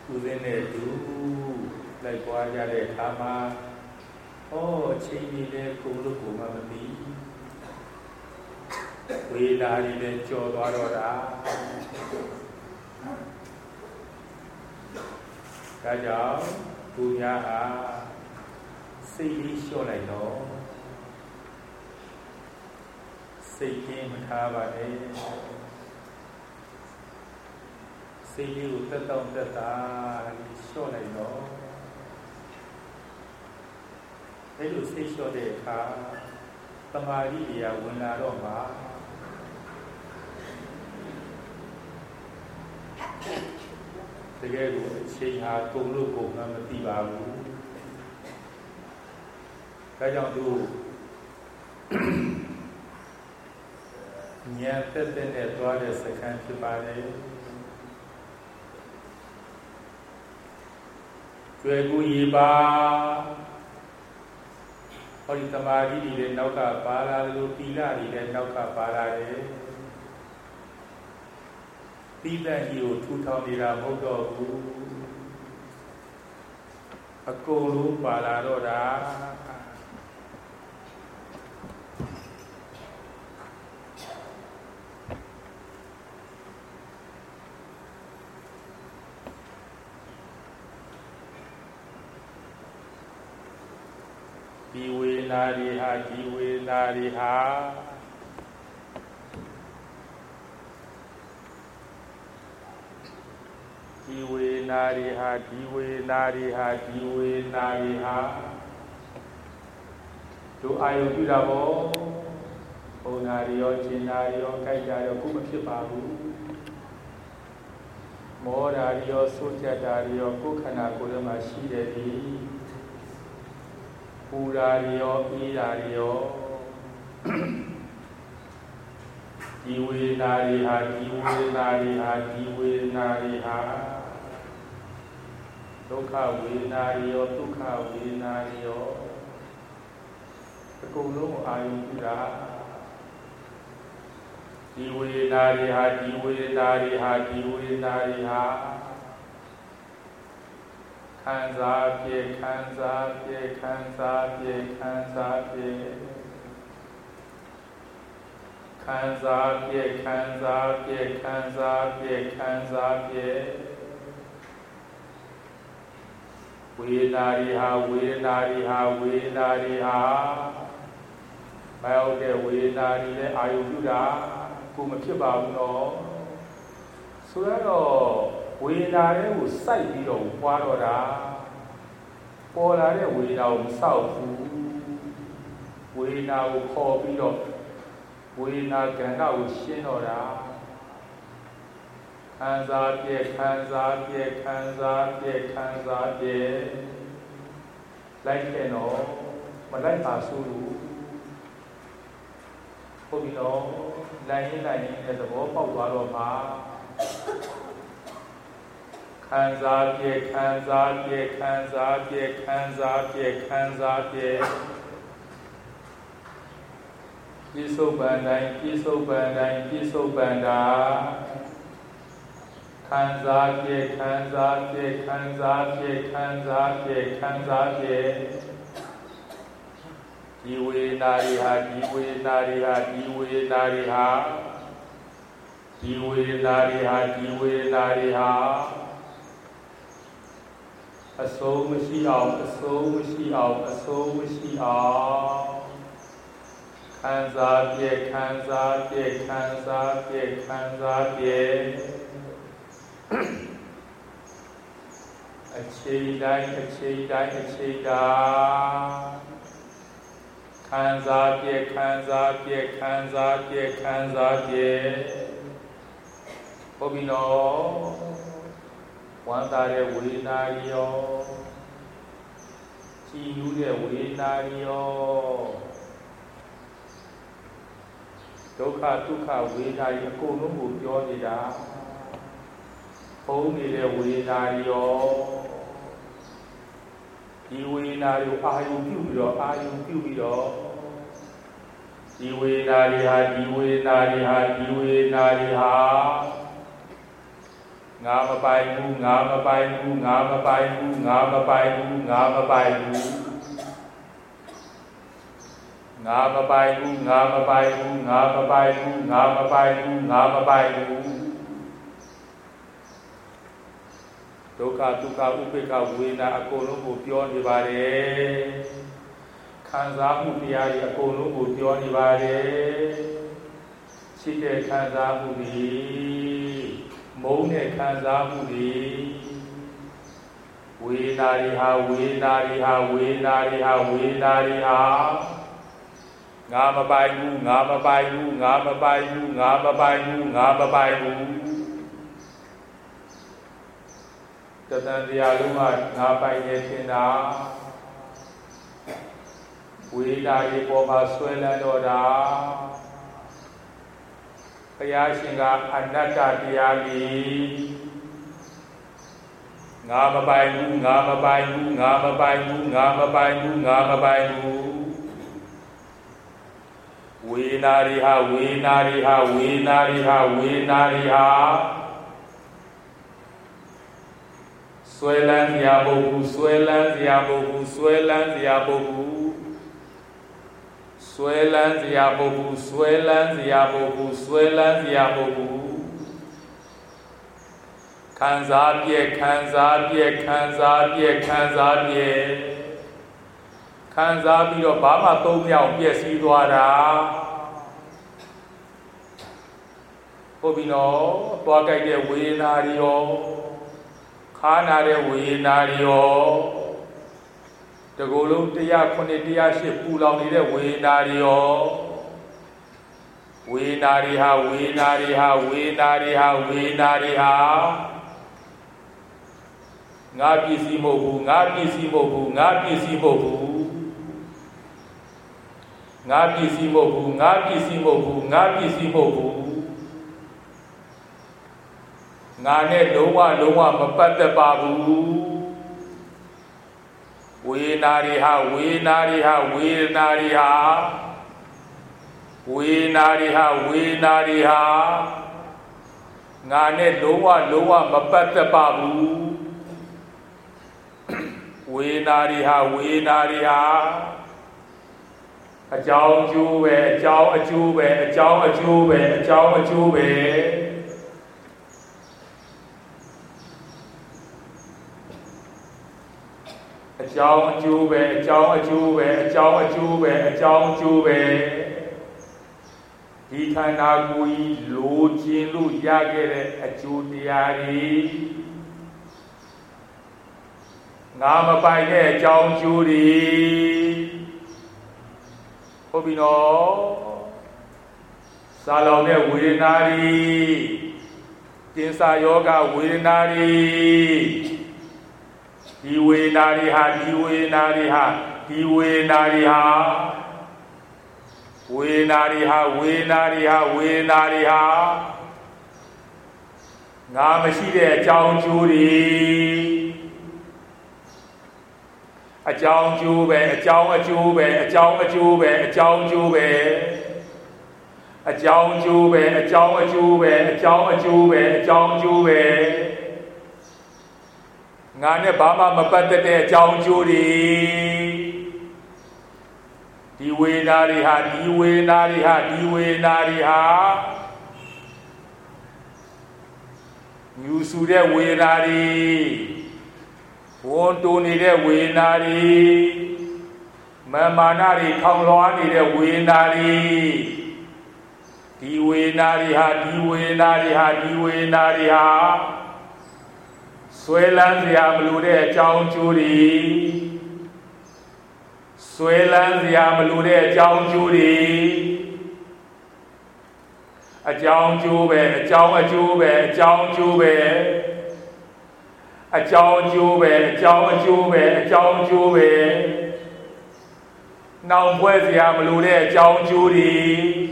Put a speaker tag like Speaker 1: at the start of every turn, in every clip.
Speaker 1: ဦးစင်းနဲ့တူလိုက်ပွားကြတဲ့အခါမှာအချိန်ကြီးလည်းကိုလို့ကိုမှမသိဝေလာကြီးလည်းကြော်သွားတော့တာဒါကြောင့်သူများဟာစိတ်လေးလျှော့လိုက်တော့စိတ်ကြီးမထားပါနဲ့စိတ်လေးကိုတက်တော့တက်တာလျှော့လိုက်တော့အဲလိုစိတ်လျှော့တဲ့အခါသမာဓိတရားဝင်လာတော့မှတကယ်ကိုအချိန်ဟာကုန်လို့ကုန်မှမသိပါဘူးဒါကြောင့်သူဉာဏ်သက်သက်နဲ့သွားတဲ့စခန်းဖြစ်ပါတယ်ကျွယ်ကူရေပါဟောဒီသမာဓိတွေလည်းနောက်ကပါလာလို့သီလတွေလည်းနောက်ကပါလာတယ်သီလကြီးကိုထူထောင်နေတာမဟုတ်တော့ဘူးအကုန်လုံးပါလာတော့တာဒီဝေနာရီဟာဒီဝေနာရီဟာဒီဝေနာရီဟာဒီဝေနာရီဟာဒီဝေနာရီဟာတို့အာယုပြုတာပေါ့ဘုံနာရီရောရှင်နာရီရောကြိုက်ကြရောခုမဖြစ်ပါဘူးမောဓာရီရောစိုးကြတာရီရောကိုယ်ခန္ဓာကိုယ်ထဲမှာရှိတယ်ဒီပူရာရီရောအေးရာရီရောဒီဝေနာရီဟာဒီဝေနာရီဟာဒီဝေနာရီဟာဒုက္ခဝေနာရီရောဒုက္ခဝေနာရီရောအကုန်လုံးအာရုံပြုတာဒီဝေနာရီဟာဒီဝေနာရီဟာဒီဝေနာရီဟာခံစားပြည့်ခံစားပြည့်ခံစားပြည့်ခံစားပြည့်ခံစားပြည့်ခံစားပြည့်ခံစားပြည့်ခံစားပြည့်ဝေနာရီဟာဝေနာရီဟာဝေနာရီဟာမဟုတ်တဲ့ဝေနာရီနဲ့အာယုပြုတာကိုမဖြစ်ပါဘူးနော်ဆိုတော့ဝေနာတဲ့ကိုစိုက်ပြီးတော့ပွားတော့တာပေါ်လာတဲ့ဝေနာကိုမဆောက်ဘူးဝေနာကိုခေါ်ပြီးတော့ဝေနာကဏ္ဍကိုရှင်းတော့တာခံစားပြည့်ခံစားပြည့်ခံစားပြည့်ခံစားပြည့်လိုက်ခဲ့တော့မလိုက်ပါဆိုလို့ဟုတ်ပြီနော်လိုက်ရင်တဲ့သဘောပေါက်သွားတော့မှာခံစားပြည့်ခံစားပြည့်ခံစားပြည့်ခံစားပြည့်ခံစားပြည့်ပြစ္ဆုတ်ပန်တိုင်းပြစ္ဆုတ်ပန်တိုင်းပြစ္ဆုတ်ပန်တာခံစားပြည့်ခံစားပြည့်ခံစားပြည့်ခံစားပြည့်ခံစားပြည့်ဒီဝေနာရီဟာဒီဝေနာရီဟာဒီဝေနာရီဟာဒီဝေနာရီဟာဒီဝေနာရီဟာအစိုးမရှိအောင်အစိုးမရှိအောင်အစိုးမရှိအောင်ခံစားပြည့်ခံစားပြည့်ခံစားပြည့်ခံစားပြည့်အချိန်တိုင်းအချိန်တိုင်းအချိန်တိုင်းခံစားပြည့်ခံစားပြည့်ခံစားပြည့်ခံစားပြည့်ဟုတ်ပြီနော်ဝမ်းသာတဲ့ဝေဒနာရောကြည်နူးတဲ့ဝေဒနာရောဒုက္ခဒုက္ခဝေဒနာအကုန်လုံးကိုပြောနေတာဖုံးနေတဲ့ဝေဒနာရောဒီဝေဒနာကိုအာယုပြုပြီးတော့အာယုပြုပြီးတော့ဒီဝေဒနာတွေဟာဒီဝေဒနာတွေဟာဒီဝေဒနာတွေဟာငါမပိုင်ဘူးငါမပိုင်ဘူးငါမပိုင်ဘူးငါမပိုင်ဘူးငါမပိုင်ဘူးငါမပိုင်ဘူးငါမပိုင်ဘူးငါမပိုင်ဘူးငါမပိုင်ဘူးငါမပိုင်ဘူးဒုက္ခဒုက္ခဥပိ္ပခဝေဒနာအကုန်လုံးကိုပြောနေပါတယ်ခံစားမှုတရားတွေအကုန်လုံးကိုပြောနေပါတယ်ရှိတဲ့ခံစားမှုတွေမုန်းတဲ့ခံစားမှုတွေဝေဒနာတွေဟာဝေဒနာတွေဟာဝေဒနာတွေဟာဝေဒနာတွေဟာငါမပိုင်ဘူးငါမပိုင်ဘူးငါမပိုင်ဘူးငါမပိုင်ဘူးငါမပိုင်ဘူးတဏှာတရားလုံးကငါပိုင်နေတင်တာဝေဒနာတွေပေါ်မှာဆွဲလန်းတော့တာဘုရားရှင်ကအနတ္တတရားကြီးငါမပိုင်ဘူးငါမပိုင်ဘူးငါမပိုင်ဘူးငါမပိုင်ဘူးငါမပိုင်ဘူးဝေဒနာတွေဟာဝေဒနာတွေဟာဝေဒနာတွေဟာဝေဒနာတွေဟာဆွဲလန်းစရာမဟုတ်ဘူးဆွဲလန်းစရာမဟုတ်ဘူးဆွဲလန်းစရာမဟုတ်ဘူးဆွဲလန်းစရာမဟုတ်ဘူးဆွဲလန်းစရာမဟုတ်ဘူးဆွဲလန်းစရာမဟုတ်ဘူးခံစားပြည့်ခံစားပြည့်ခံစားပြည့်ခံစားပြည့်ခံစားပြီးတော့ဘာမှသုံးမြောက်ပြည့်စည်သွားတာဟုတ်ပြီနော်သွားကြိုက်တဲ့ဝေဒနာတွေရောခါနာတဲ့ဝေဒနာတွေရောတကူလုံး109 108ပူလောင်နေတဲ့ဝေဒနာတွေရောဝေဒနာတွေဟာဝေဒနာတွေဟာဝေဒနာတွေဟာဝေဒနာတွေဟာငါပစ္စည်းမဟုတ်ဘူးငါပစ္စည်းမဟုတ်ဘူးငါပစ္စည်းမဟုတ်ဘူးငါပစ္စည်းမဟုတ်ဘူးငါပစ္စည်းမဟုတ်ဘူးငါပစ္စည်းမဟုတ်ဘူးငါနဲ့လုံးဝမပတ်သက်ပါဘူးဝေဒနာတွေဟာဝေဒနာတွေဟာဝေဒနာတွေဟာဝေဒနာတွေဟာဝေဒနာတွေဟာငါနဲ့လုံးဝမပတ်သက်ပါဘူးဝေဒနာတွေဟာဝေဒနာတွေဟာအကြောင်းအကျိုးပဲအကြောင်းအကျိုးပဲအကြောင်းအကျိုးပဲအကြောင်းအကျိုးပဲအကြောင်းအကျိုးပဲအကြောင်းအကျိုးပဲအကြောင်းအကျိုးပဲအကြောင်းအကျိုးပဲဒီခန္ဓာကိုယ်ကြီးလိုချင်လို့ရခဲ့တဲ့အကျိုးတရားတွေငါမပိုင်တဲ့အကြောင်းအကျိုးတွေဟုတ်ပြီနော်စာလောင်တဲ့ဝေဒနာတွေကင်ဆာယောဂဝေဒနာတွေဒီဝေဒနာတွေဟာဒီဝေဒနာတွေဟာဒီဝေဒနာတွေဟာဝေဒနာတွေဟာဝေဒနာတွေဟာဝေဒနာတွေဟာငါမရှိတဲ့အကြောင်းအကျိုးတွေအကြောင်းအကျိုးပဲအကြောင်းအကျိုးပဲအကြောင်းအကျိုးပဲအကြောင်းအကျိုးပဲအကြောင်းအကျိုးပဲအကြောင်းအကျိုးပဲအကြောင်းအကျိုးပဲအကြောင်းအကျိုးပဲငါနဲ့ဘာမှမပတ်သက်တဲ့အကြောင်းအကျိုးတွေဒီဝေဒနာတွေဟာဒီဝေဒနာတွေဟာဒီဝေဒနာတွေဟာညူဆူတဲ့ဝေဒနာတွေဝန်တိုးနေတဲ့ဝေဒနာတွေမာနတွေထောင်လွှားနေတဲ့ဝေဒနာတွေဒီဝေဒနာတွေဟာဒီဝေဒနာတွေဟာဒီဝေဒနာတွေဟာဆွဲလန်းစရာမလိုတဲ့အကြောင်းအကျိုးတွေဆွဲလန်းစရာမလိုတဲ့အကြောင်းအကျိုးတွေအကြောင်းအကျိုးပဲအကြောင်းအကျိုးပဲအကြောင်းအကျိုးပဲအကြောင်းအကျိုးပဲအကြောင်းအကျိုးပဲအကြောင်းအကျိုးပဲနှောင်ဖွဲ့စရာမလိုတဲ့အကြောင်းအကျိုးတွေ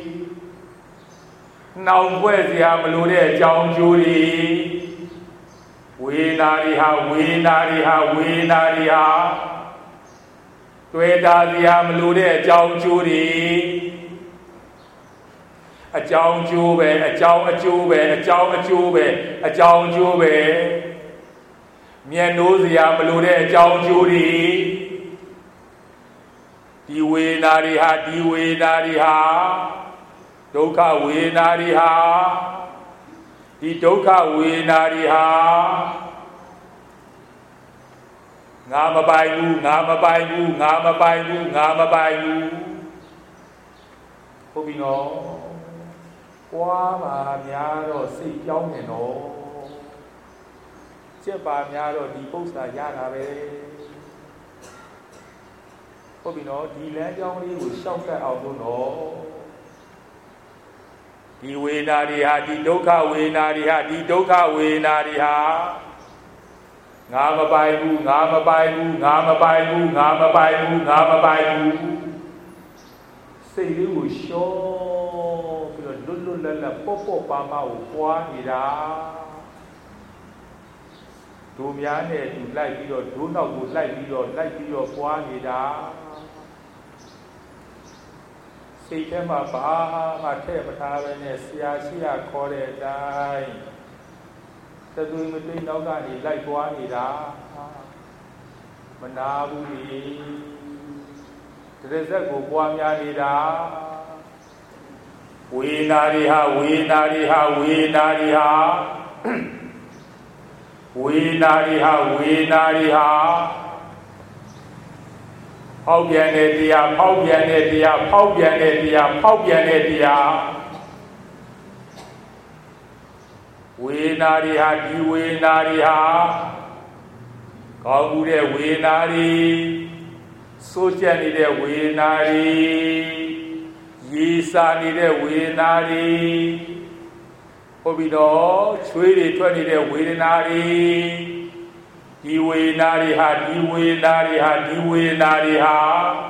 Speaker 1: နှောင်ဖွဲ့စရာမလိုတဲ့အကြောင်းအကျိုးတွေဝေဒနာတွေဟာဝေဒနာတွေဟာဝေဒနာတွေဟာတွေ့တာစရာမလိုတဲ့အကြောင်းအကျိုးတွေအကြောင်းကျိုးပဲအကြောင်းအကျိုးပဲအကြောင်းအကျိုးပဲအကြောင်းကျိုးပဲမျက်နှိုးစရာမလိုတဲ့အကြောင်းကျိုးတွေဒီဝေဒနာတွေဟာဒီဝေဒနာတွေဟာဒုက္ခဝေဒနာတွေဟာဒီဒုက္ခဝေဒနာတွေဟာငါမပိုင်ဘူးငါမပိုင်ဘူးငါမပိုင်ဘူးငါမပိုင်ဘူးဟုတ်ပြီနော်ပွားပါများတော့စိတ်ကြောင်းနေတော့ချက်ပါများတော့ဒီပု္ပ္ပာရတာပဲဟုတ်ပြီနော်ဒီလမ်းကြောင်းလေးကိုရှောက်တက်အောင်လို့နော်ဒီဝေဒနာတွေဟာဒီဒုက္ခဝေဒနာတွေဟာဒီဒုက္ခဝေဒနာတွေဟာငါမပိုင်ဘူးငါမပိုင်ဘူးငါမပိုင်ဘူးငါမပိုင်ဘူးငါမပိုင်ဘူးစိတ်လေးကိုရှော့ပြီးတော့လွတ်လွတ်လပ်လပ်ပေါ့ပေါ့ပါပါကိုပွားနေတာဒုများနဲ့သူလိုက်ပြီးတော့ဒုနောက်ကိုလိုက်ပြီးတော့ပွားနေတာစိတ်ထဲမှာဘာမှထည့်မထားပဲနဲ့ဆရာရှိရခေါ်တဲ့အတိုင်းသသွေးမသိနောက်ကနေလိုက်ပွားနေတာမနာဘူးလေတရဇက်ကိုပွားများနေတာဝေနာရီဟာဝေနာရီဟာဝေနာရီဟာဝေနာရီဟာဝေနာရီဟာဖောက်ပြန်တဲ့တရားဖောက်ပြန်တဲ့တရားဖောက်ပြန်တဲ့တရားဖောက်ပြန်တဲ့တရားဝေနာရီဟာဒီဝေနာရီဟာကောင်းမှုတဲ့ဝေနာရီစိုးကျက်နေတဲ့ဝေနာရီရေစာနေတဲ့ဝေနာရီဟုတ်ပြီတော့ချွေးတွေထွက်နေတဲ့ဝေဒနာတွေဒီဝေနာရီဟာဒီဝေနာရီဟာဒီဝေနာရီဟာ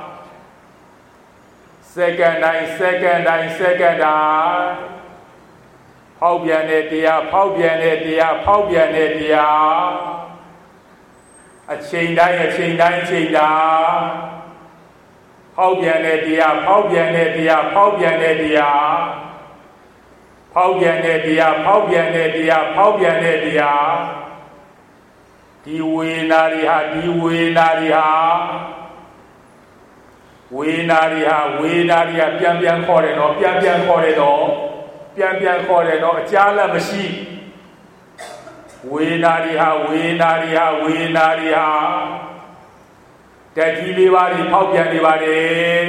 Speaker 1: စက္ကန့်တိုင်းစက္ကန့်တိုင်းစက္ကန့်တိုင်းဖောက်ပြန်တဲ့တရားဖောက်ပြန်တဲ့တရားဖောက်ပြန်တဲ့တရားအချိန်တိုင်းအချိန်တိုင်းအချိန်တိုင်းဖောက်ပြန်တဲ့တရားဖောက်ပြန်တဲ့တရားဖောက်ပြန်တဲ့တရားဖောက်ပြန်တဲ့တရားဖောက်ပြန်တဲ့တရားဖောက်ပြန်တဲ့တရားဒီဝေနာရီဟာဒီဝေနာရီဟာဝေနာရီဟာဝေနာရီဟာပြန်ပြန်ခေါ်တယ်နော်ပြန်ပြန်ခေါ်တယ်နော်ပြန်ပြန်ခေါ်တယ်နော်အကြားလက်မရှိဝေနာရီဟာဝေနာရီဟာဝေနာရီဟာတက်ကြီးလေးပါးတွေဖောက်ပြန်နေပါတယ်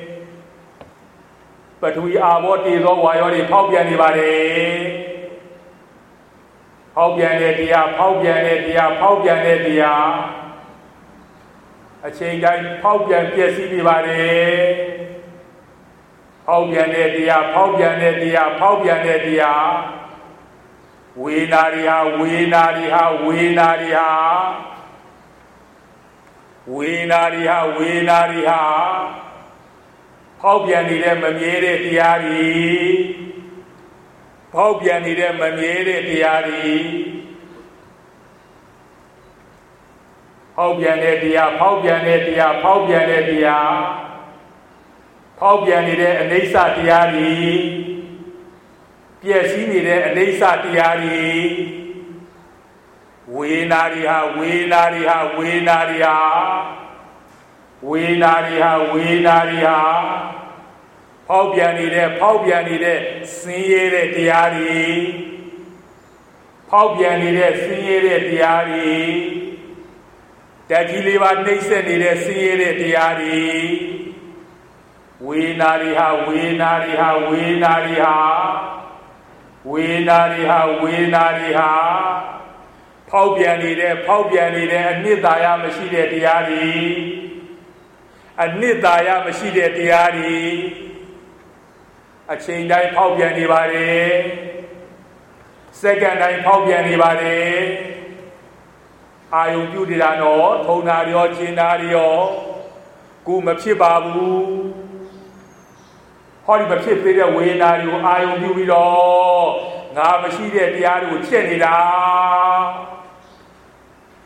Speaker 1: ပထဝီအာဘောတေသောဝါယောတွေဖောက်ပြန်နေပါတယ်ဖောက်ပြန်တဲ့တရားဖောက်ပြန်တဲ့တရားဖောက်ပြန်တဲ့တရားအချိန်တိုင်းဖောက်ပြန်ပြည့်စည်နေပါတယ်ဖောက်ပြန်တဲ့တရားဖောက်ပြန်တဲ့တရားဖောက်ပြန်တဲ့တရားဝေနာရီဟာဝေနာရီဟာဝေနာရီဟာဝေနာရီဟာဝေနာရီဟာဖောက်ပြန်နေတဲ့မမြဲတဲ့တရားတွေဖောက်ပြန်နေတဲ့မမြဲတဲ့တရားတွေဖောက်ပြန်တဲ့တရားဖောက်ပြန်တဲ့တရားဖောက်ပြန်တဲ့တရားဖောက်ပြန်နေတဲ့အနိစ္စတရားတွေပြည့်စည်နေတဲ့အနိစ္စတရားတွေဝေနာရီဟာဝေနာရီဟာဝေနာရီဟာဝေနာရီဟာဝေနာရီဟာဖောက်ပြန်နေတဲ့ဆင်းရဲတဲ့တရားတွေဖောက်ပြန်နေတဲ့ဆင်းရဲတဲ့တရားတွေတက်ကြီးလေးပါနှိမ့်ဆက်နေတဲ့ဆင်းရဲတဲ့တရားတွေဝေနာရီဟာဝေနာရီဟာဝေနာရီဟာဝေနာရီဟာဝေနာရီဟာဖောက်ပြန်နေတဲ့အနှစ်သာရမရှိတဲ့တရားတွေအနှစ်သာရမရှိတဲ့တရားတွေအချိန်တိုင်းဖောက်ပြန်နေပါတယ်စက္ကန့်တိုင်းဖောက်ပြန်နေပါတယ်အာယုပြုနေတာတော့ထုံနာရောကျင်နာရောကိုမဖြစ်ပါဘူးဟောဒီမဖြစ်သေးတဲ့ဝေဒနာတွေကိုအာယုပြုပြီးတော့ငါမရှိတဲ့တရားတွေကိုချက်နေတာ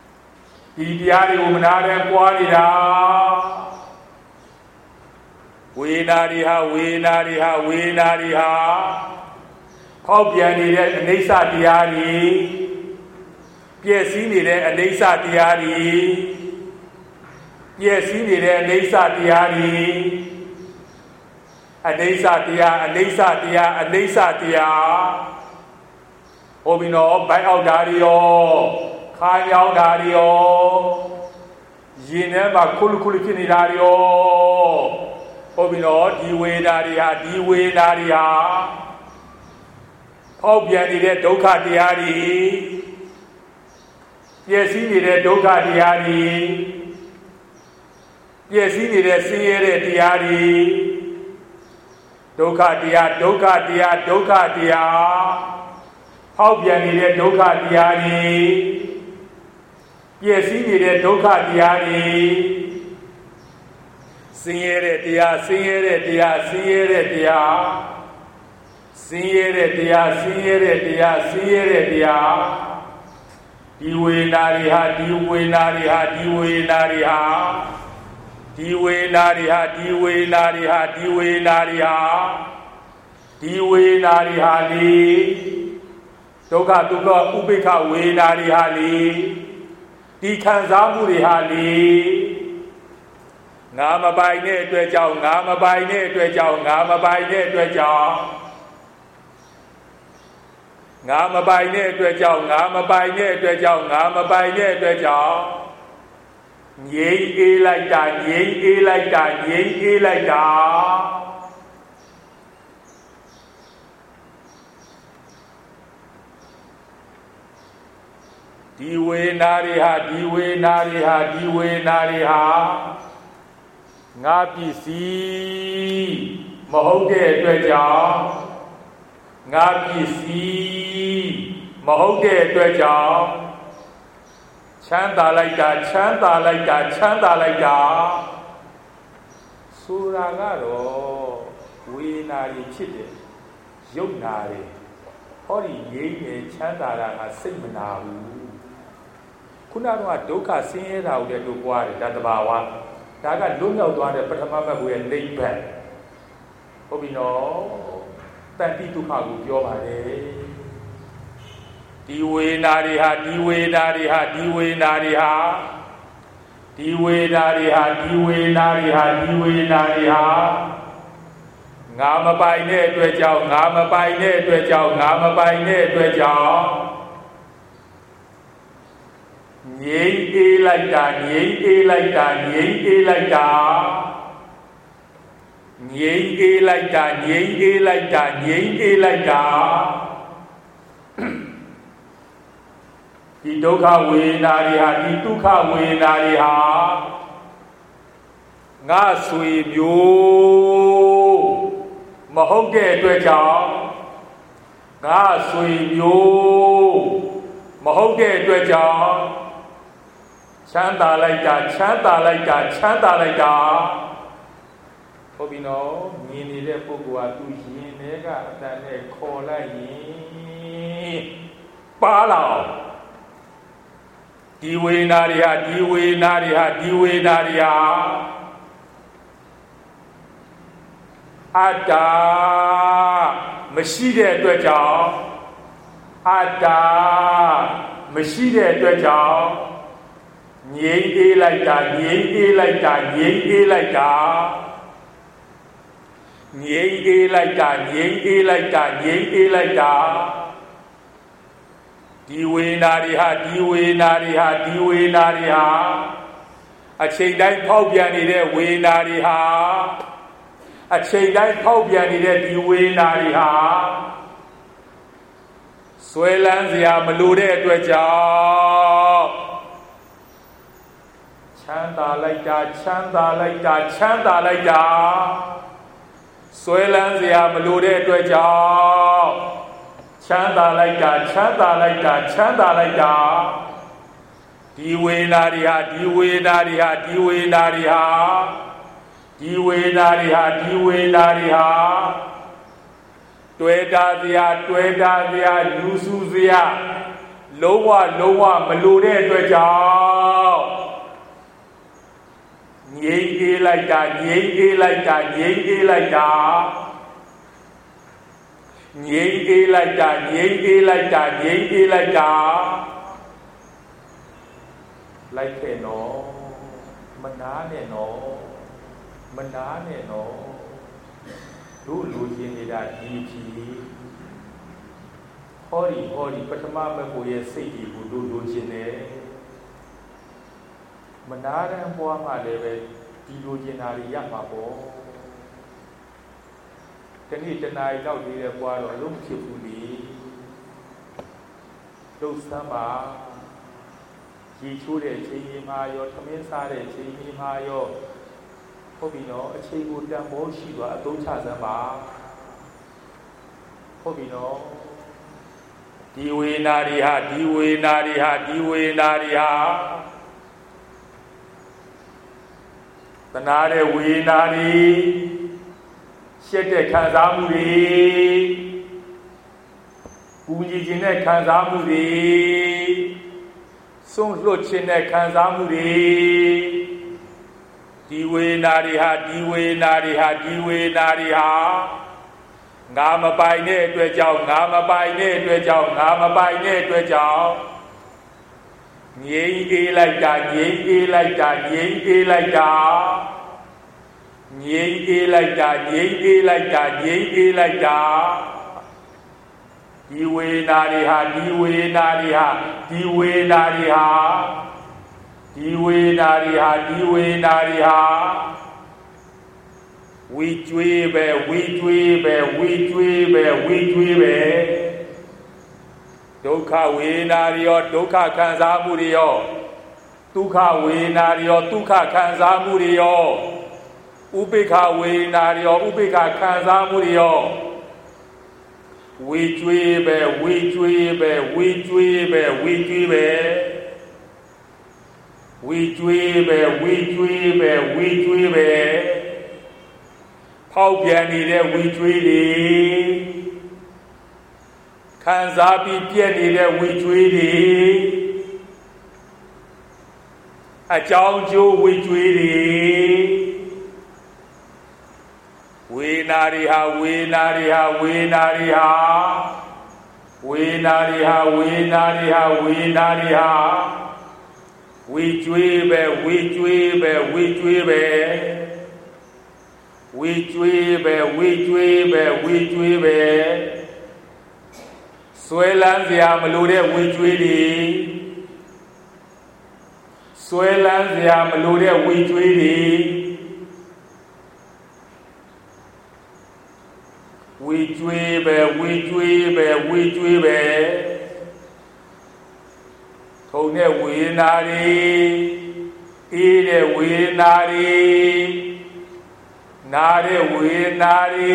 Speaker 1: ဒီတရားတွေကိုမနာတဲ့ပွားနေတာဝေနာရီဟာဝေနာရီဟာဝေနာရီဟာဖောက်ပြန်နေတဲ့အနိစ္စတရားတွေပြည့်စည်နေတဲ့အနိစ္စတရားတွေပြည့်စည်နေတဲ့အနိစ္စတရားတွေအနိစ္စတရားအနိစ္စတရားအနိစ္စတရားဟောပြီးတော့ဘိုက်အောက်ဓာရီရောခါးညောင်းဓာရီရောရင်ထဲမှာခုလခုလဖြစ်နေတာတွေရောဟောပြီးတော့ဒီဝေဒာတွေဟာဒီဝေဒာတွေဟာဖောက်ပြန်နေတဲ့ဒုက္ခတရားတွေပြည့်စည်နေတဲ့ဒုက္ခတရားတွေပြည့်စည်နေတဲ့ဆင်းရဲတဲ့တရားတွေဒုက္ခတရားဒုက္ခတရားဒုက္ခတရားဖောက်ပြန်နေတဲ့ဒုက္ခတရားတွေပြည့်စည်နေတဲ့ဒုက္ခတရားတွေဆင်းရဲတဲ့တရားဆင်းရဲတဲ့တရားဆင်းရဲတဲ့တရားဆင်းရဲတဲ့တရားဆင်းရဲတဲ့တရားဆင်းရဲတဲ့တရားဒီဝေနာတွေဟာဒီဝေနာတွေဟာဒီဝေနာတွေဟာဒီဝေနာတွေဟာဒီဝေနာတွေဟာဒီဝေနာတွေဟာဒီဝေနာတွေဟာလေဒုက္ခဒုက္ခဥပိ္ပခဝေနာတွေဟာလေဒီခံစားမှုတွေဟာလေငါမပိုင်တဲ့အတွက်ကြောင့်ငါမပိုင်တဲ့အတွက်ကြောင့်ငါမပိုင်တဲ့အတွက်ကြောင့်ငါမပိုင်တဲ့အတွက်ကြောင့်ငါမပိုင်တဲ့အတွက်ကြောင့်ငါမပိုင်တဲ့အတွက်ကြောင့်ငြိမ်းအေးလိုက်တာငြိမ်းအေးလိုက်တာငြိမ်းအေးလိုက်တာဒီဝေနာတွေဟာဒီဝေနာတွေဟာဒီဝေနာတွေဟာငါပစ္စည်းမဟုတ်တဲ့အတွက်ကြောင့်ငါပစ္စည်းမဟုတ်တဲ့အတွက်ကြောင့်ချမ်းသာလိုက်တာချမ်းသာလိုက်တာချမ်းသာလိုက်တာဆိုတာကတော့ဝေနာတွေဖြစ်တယ်ရုပ်နာတွေဟောဒီငြိမ်းနေချမ်းသာတာကစိတ်မနာဘူးခုနကဒုက္ခဆင်းရဲတာကိုလည်းတို့ပွားတယ်ဒါတဘာဝဒါကလွတ်မြောက်သွားတဲ့ပထမဘက်ကိုရဲ့နိဗ္ဗာန်ဟုတ်ပြီနော်တန်တိဒုက္ခကိုပြောပါတယ်ဒီဝေနာတွေဟာဒီဝေနာတွေဟာဒီဝေနာတွေဟာဒီဝေနာတွေဟာဒီဝေနာတွေဟာဒီဝေနာတွေဟာငါမပိုင်တဲ့အတွက်ကြောင့်ငါမပိုင်တဲ့အတွက်ကြောင့်ငါမပိုင်တဲ့အတွက်ကြောင့်ငြိမ်းအေးလိုက်တာငြိမ်းအေးလိုက်တာငြိမ်းအေးလိုက်တာငြိမ်းအေးလိုက်တာငြိမ်းအေးလိုက်တာငြိမ်းအေးလိုက်တာဒီဒုက္ခဝေဒနာတွေဟာဒီဒုက္ခဝေဒနာတွေဟာငါဆွေမျိုးမဟုတ်တဲ့အတွက်ကြောင့်ငါဆွေမျိုးမဟုတ်တဲ့အတွက်ကြောင့်ချမ်းသာလိုက်တာချမ်းသာလိုက်တာချမ်းသာလိုက်တာဟုတ်ပြီနော်မြင်နေတဲ့ပုဂ္ဂိုလ်ကသူရင်ထဲကအတန်နဲ့ခေါ်လိုက်ရင်ပါလာဒီဝေနာတွေဟာဒီဝေနာတွေဟာဒီဝေနာတွေဟာအတ္တမရှိတဲ့အတွက်ကြောင့်အတ္တမရှိတဲ့အတွက်ကြောင့်ငြိမ်းအေးလိုက်တာငြိမ်းအေးလိုက်တာငြိမ်းအေးလိုက်တာငြိမ်းအေးလိုက်တာငြိမ်းအေးလိုက်တာငြိမ်းအေးလိုက်တာဒီဝေနာတွေဟာဒီဝေနာတွေဟာဒီဝေနာတွေဟာအချိန်တိုင်းဖောက်ပြန်နေတဲ့ဝေနာတွေဟာအချိန်တိုင်းဖောက်ပြန်နေတဲ့ဒီဝေနာတွေဟာဆွဲလန်းစရာမလိုတဲ့အတွက်ကြောင့်ချမ်းသာလိုက်တာချမ်းသာလိုက်တာချမ်းသာလိုက်တာဆွဲလန်းစရာမလိုတဲ့အတွက်ကြောင့်ချမ်းသာလိုက်တာချမ်းသာလိုက်တာချမ်းသာလိုက်တာဒီဝေနာတွေဟာဒီဝေနာတွေဟာဒီဝေနာတွေဟာဒီဝေနာတွေဟာဒီဝေနာတွေဟာတွေ့တာစရာတွေ့တာစရာလူစုစရာလုံးဝမလိုတဲ့အတွက်ကြောင့်ငြိမ်းအေးလိုက်တာငြိမ်းအေးလိုက်တာငြိမ်းအေးလိုက်တာငြိမ်းအေးလိုက်တာငြိမ်းအေးလိုက်တာငြိမ်းအေးလိုက်တာလိုက်ခဲ့နော်မနာနဲ့နော်မနာနဲ့နော်တို့လူချင်းနေတာဒီဖြီဟောဒီပထမမကိုရဲ့စိတ်ကြီးကိုတို့လူချင်းနေမနာတဲ့ဘွားမှလည်းပဲဒီလူချင်းနာတွေရမှာပေါ့တနေ့တနားရောက်သေးတဲ့ဘွားတော့လုံးဖြစ်ဘူးလေလှုပ်ဆမ်းပါရေချိုးတဲ့ချိန်ကြီးမှာရောသမင်းစားတဲ့ချိန်ကြီးမှာရောဟုတ်ပြီနော်အချိန်ကိုတန်ဖိုးရှိသွားအသုံးချစမ်းပါဟုတ်ပြီနော်ဒီဝေနာတွေဟာဒီဝေနာတွေဟာဒီဝေနာတွေဟာတနာတဲ့ဝေနာတွေရှက်တဲ့ခံစားမှုတွေပူညီခြင်းတဲ့ခံစားမှုတွေဆုံးလွတ်ခြင်းတဲ့ခံစားမှုတွေဒီဝေနာတွေဟာဒီဝေနာတွေဟာဒီဝေနာတွေဟာငါမပိုင်တဲ့အတွက်ကြောင့်ငါမပိုင်တဲ့အတွက်ကြောင့်ငါမပိုင်တဲ့အတွက်ကြောင့်ငြိမ်းအေးလိုက်တာငြိမ်းအေးလိုက်တာငြိမ်းအေးလိုက်တာငြိမ်းအေးလိုက်တာငြိမ်းအေးလိုက်တာငြိမ်းအေးလိုက်တာဒီဝေနာတွေဟာဒီဝေနာတွေဟာဒီဝေနာတွေဟာဒီဝေနာတွေဟာဒီဝေနာတွေဟာဝီကျွေးပဲဝီကျွေးပဲဝီကျွေးပဲဝီကျွေးပဲဒုက္ခဝေနာတွေရောဒုက္ခခံစားမှုတွေရောဒုက္ခဝေနာတွေရောဒုက္ခခံစားမှုတွေရောဥပိ္ပခဝေနာတွေရောဥပိ္ပခခံစားမှုတွေရောဝီကျွေးပဲဝီကျွေးပဲဝီကျွေးပဲဝီကျွေးပဲဝီကျွေးပဲဝီကျွေးပဲဝီကျွေးပဲဖောက်ပြန်နေတဲ့ဝီကျွေးတွေခံစားပြီးပြည့်နေတဲ့ဝီကျွေးတွေအကြောင်းကျိုးဝီကျွေးတွေဝေနာတွေဟာဝေနာတွေဟာဝေနာတွေဟာဝေနာတွေဟာဝေနာတွေဟာဝေနာတွေဟာဝီကျွေးပဲဝီကျွေးပဲဝီကျွေးပဲဝီကျွေးပဲဝီကျွေးပဲဝီကျွေးပဲဆွဲလန်းစရာမလိုတဲ့ဝီကျွေးတွေဆွဲလန်းစရာမလိုတဲ့ဝီကျွေးတွေဝီကျွေးပဲဝီကျွေးပဲဝီကျွေးပဲထုံတဲ့ဝေနာတွေအေးတဲ့ဝေနာတွေနာတဲ့ဝေနာတွေ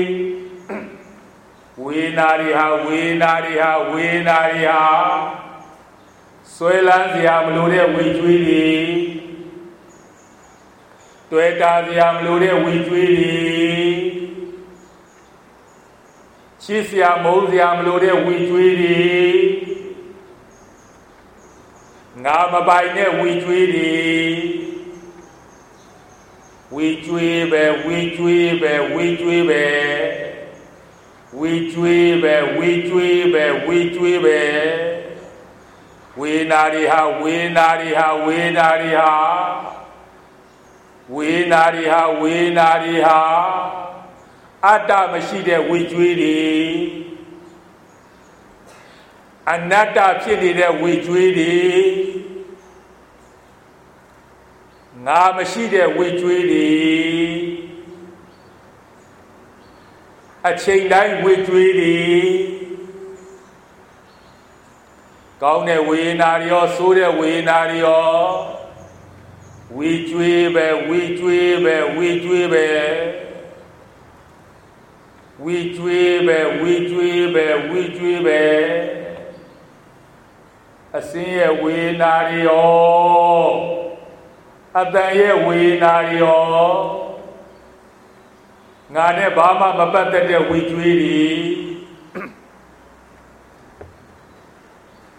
Speaker 1: ဝေနာတွေဟာဝေနာတွေဟာဝေနာတွေဟာဆွဲလန်းစရာမလိုတဲ့ဝီကျွေးတွေတွေ့တာစရာမလိုတဲ့ဝီကျွေးတွေချစ်စရာမုန်းစရာမလိုတဲ့ဝီကျွေးတွေငါမပိုင်တဲ့ဝီကျွေးတွေဝီကျွေးပဲဝီကျွေးပဲဝီကျွေးပဲဝီကျွေးပဲဝီကျွေးပဲဝီကျွေးပဲဝေနာတွေဟာဝေနာတွေဟာဝေနာတွေဟာဝေနာတွေဟာဝေနာတွေဟာအတ္တမရှိတဲ့ဝီကျွေးတွေအနတ္တဖြစ်နေတဲ့ဝီကျွေးတွေငါမရှိတဲ့ဝီကျွေးတွေအချိန်တိုင်းဝီကျွေးတွေကောင်းတဲ့ဝေနာတွေရောဆိုးတဲ့ဝေနာတွေရောဝီကျွေးပဲဝီကျွေးပဲဝီကျွေးပဲဝီကျွေးပဲဝီကျွေးပဲဝီကျွေးပဲအစင်းရဲ့ဝေနာတွေရောအတန်ရဲ့ဝေနာတွေရောငါနဲ့ဘာမှမပတ်သက်တဲ့ဝီကျွေးတွေ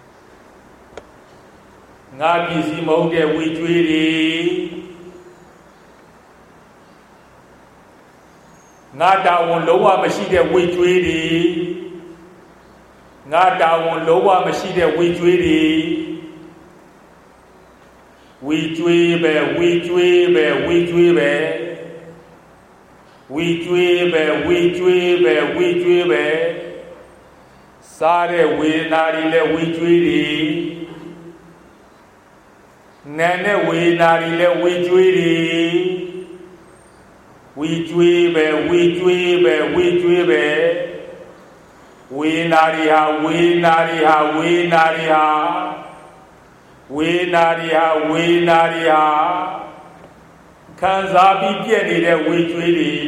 Speaker 1: ငါပစ္စည်းမဟုတ်တဲ့ဝီကျွေးတွေငါတာဝန်လုံးဝမရှိတဲ့ဝေကျွေးတွေငါတာဝန်လုံးဝမရှိတဲ့ဝေကျွေးတွေဝေကျွေးပဲဝေကျွေးပဲဝေကျွေးပဲဝေကျွေးပဲဝေကျွေးပဲဝေကျွေးပဲစားတဲ့ဝေဒနာတွေလည်းဝေကျွေးတွေနာနဲ့ဝေဒနာတွေလည်းဝေကျွေးတွေဝေကျွေးပဲဝေကျွေးပဲဝေကျွေးပဲဝေဒနာတွေဟာဝေဒနာတွေဟာဝေဒနာတွေဟာဝေဒနာတွေဟာဝေဒနာတွေဟာခံစားပြီးပြည့်နေတဲ့ဝေကျွေးတွေ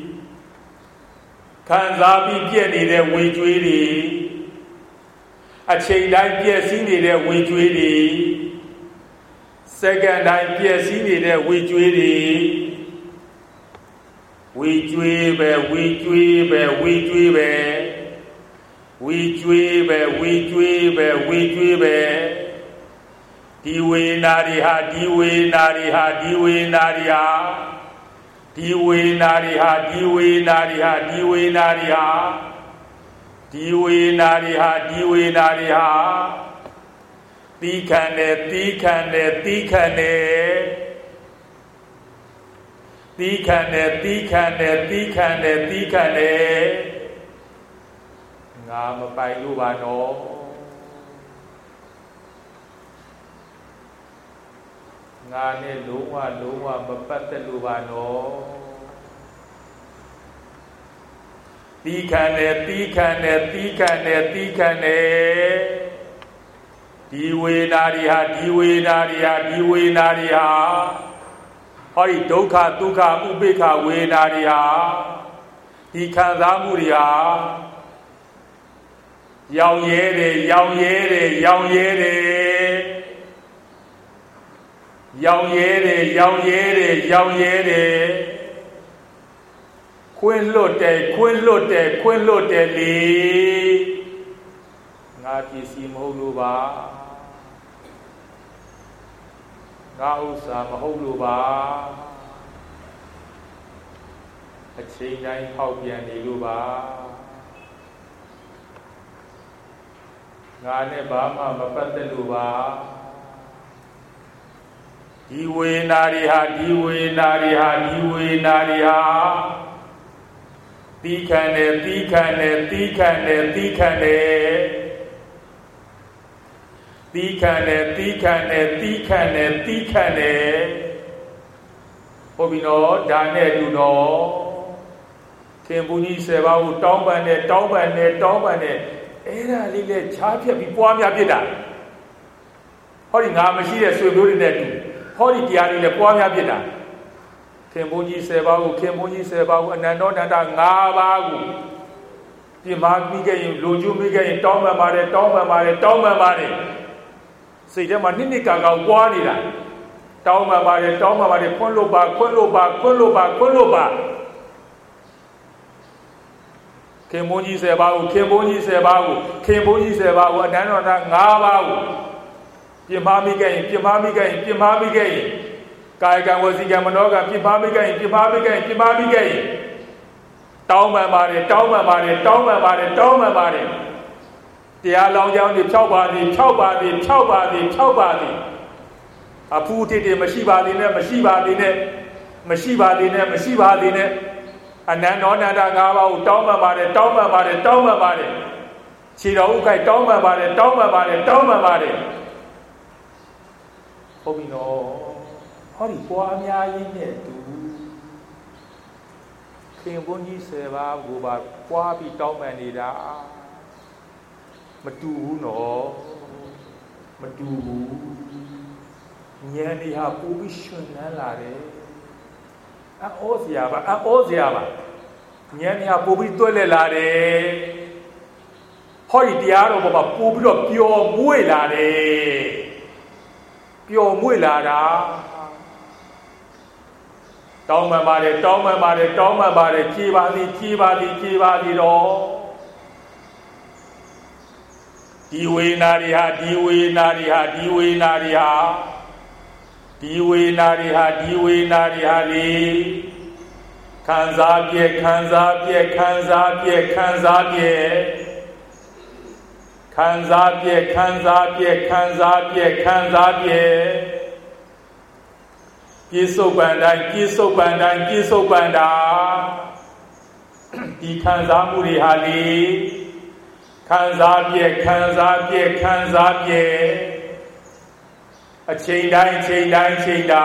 Speaker 1: ခံစားပြီးပြည့်နေတဲ့ဝေကျွေးတွေအချိန်တိုင်းပြည့်စည်နေတဲ့ဝေကျွေးတွေစက္ကန့်တိုင်းပြည့်စည်နေတဲ့ဝေကျွေးတွေဝေကျွေးပဲဝေကျွေးပဲဝေကျွေးပဲဝေကျွေးပဲဝေကျွေးပဲဝေကျွေးပဲဒီဝေနာတွေဟာဒီဝေနာတွေဟာဒီဝေနာတွေဟာဒီဝေနာတွေဟာဒီဝေနာတွေဟာဒီဝေနာတွေဟာဒီဝေနာတွေဟာဒီဝေနာတွေဟာသီးခံတယ်သီးခံတယ်သီးခံတယ်သီးခံတယ်သီးခံတယ်သီးခံတယ်သီးခံတယ်ငါမပိုင်လို့ပါနော်ငါနဲ့လုံးဝမပတ်သက်လို့ပါနော်သီးခံတယ်သီးခံတယ်သီးခံတယ်သီးခံတယ်ဒီဝေနာတွေဟာဒီဝေနာတွေဟာဒီဝေနာတွေဟာဟောဒီဒုက္ခဒုက္ခဥပိ္ပခဝေနာတွေဟာဒီခံစားမှုတွေဟာရောင်ရဲတယ်ရောင်ရဲတယ်ရောင်ရဲတယ်ရောင်ရဲတယ်ရောင်ရဲတယ်ရောင်ရဲတယ်ခွင်းလွတ်တယ်ခွင်းလွတ်တယ်ခွင်းလွတ်တယ်လေငါပစ္စည်းမဟုတ်လို့ပါငါဥစ္စာမဟုတ်လို့ပါအချိန်တိုင်းဖောက်ပြန်နေလို့ပါငါနဲ့ဘာမှမပတ်သက်လို့ပါဒီဝေနာတွေဟာဒီဝေနာတွေဟာဒီဝေနာတွေဟာသီးခံတယ်သီးခံတယ်သီးခံတယ်သီးခံတယ်သီးခံတယ်သီးခံတယ်သီးခံတယ်သီးခံတယ်ဟုတ်ပြီနော်ဒါနဲ့တူတော့ခင်ဘုန်းကြီး10ပါးကိုတောင်းပန်တယ်တောင်းပန်တယ်တောင်းပန်တယ်အဲ့ဒါလေးနဲ့ခြားဖြတ်ပြီးပွားများဖြစ်တာဟောဒီငါမရှိတဲ့ဆွေမျိုးတွေနဲ့တူဟောဒီတရားလေးနဲ့ပွားများဖြစ်တာခင်ဘုန်းကြီး10ပါးကိုခင်ဘုန်းကြီး10ပါးကိုအနန္တောအနန္တ5ပါးကိုပြမပြီးခဲ့ရင်လူကျူးပြီးခဲ့ရင်တောင်းပန်ပါတယ်တောင်းပန်ပါတယ်တောင်းပန်ပါတယ်စိတ်ထဲမှာနှစ်ကာကောင်ပွားနေတာတောင်းပန်ပါတယ်တောင်းပန်ပါတယ်ခွန်းလို့ပါခွန်းလို့ပါခွန်းလို့ပါခွန်းလို့ပါခင်ဘုန်းကြီး10ပါးကိုခင်ဘုန်းကြီး10ပါးကိုခင်ဘုန်းကြီး10ပါးကိုအနန္တောအနန္တ5ပါးကိုပြမပြီးခဲ့ရင်ပြမပြီးခဲ့ရင်ပြမပြီးခဲ့ရင်ကာယကံဝစီကံမနောကံပြမပြီးခဲ့ရင်ပြမပြီးခဲ့ရင်ပြမပြီးခဲ့ရင်တောင်းပန်ပါတယ်တောင်းပန်ပါတယ်တောင်းပန်ပါတယ်တောင်းပန်ပါတယ်တရားလောင်းကြောင်းတွေဖြောက်ပါသည်ဖြောက်ပါသည်ဖြောက်ပါသည်ဖြောက်ပါသည်အဖူးတိတိမရှိပါသည်နဲ့မရှိပါသည်နဲ့မရှိပါသည်နဲ့မရှိပါသည်နဲ့အနန္တောအနန္တ၅ပါးကိုတောင်းပန်ပါတယ်တောင်းပန်ပါတယ်တောင်းပန်ပါတယ်ခြေတော်ဥခိုက်တောင်းပန်ပါတယ်တောင်းပန်ပါတယ်တောင်းပန်ပါတယ်ဟုတ်ပြီနော်ဟောဒီပွားများရင်းနဲ့တူခင်ဘုန်းကြီး10ပါးကိုပါပွားပြီးတောင်းပန်နေတာမတူဘူးနော်မတူဘူးဉာဏ်တွေဟာပူပြီးရှင်လန်းလာတယ်အောစရာပါအောစရာပါဉာဏ်တွေဟာပူပြီးတွဲလဲလာတယ်ဟောဒီတရားတော်ပေါ်မှာပူပြီးတော့ပျော်မွေ့လာတယ်ပျော်မွေ့လာတာတောင်းပန်ပါတယ်တောင်းပန်ပါတယ်တောင်းပန်ပါတယ်ကြည်ပါသည်ကြည်ပါသည်ကြည်ပါသည်တော့ဒီဝေနာတွေဟာဒီဝေနာတွေဟာဒီဝေနာတွေဟာဒီဝေနာတွေဟာဒီဝေနာတွေဟာလေခံစားပြည့်ခံစားပြည့်ခံစားပြည့်ခံစားပြည့်ခံစားပြည့်ခံစားပြည့်ခံစားပြည့်ခံစားပြည့်ပြည့်စုံပန်တိုင်းပြည့်စုံပန်တိုင်းပြည့်စုံပန်တာဒီခံစားမှုတွေဟာလေခံစားပြည့်ခံစားပြည့်ခံစားပြည့်အချိန်တိုင်းချိန်တိုင်းချိန်တာ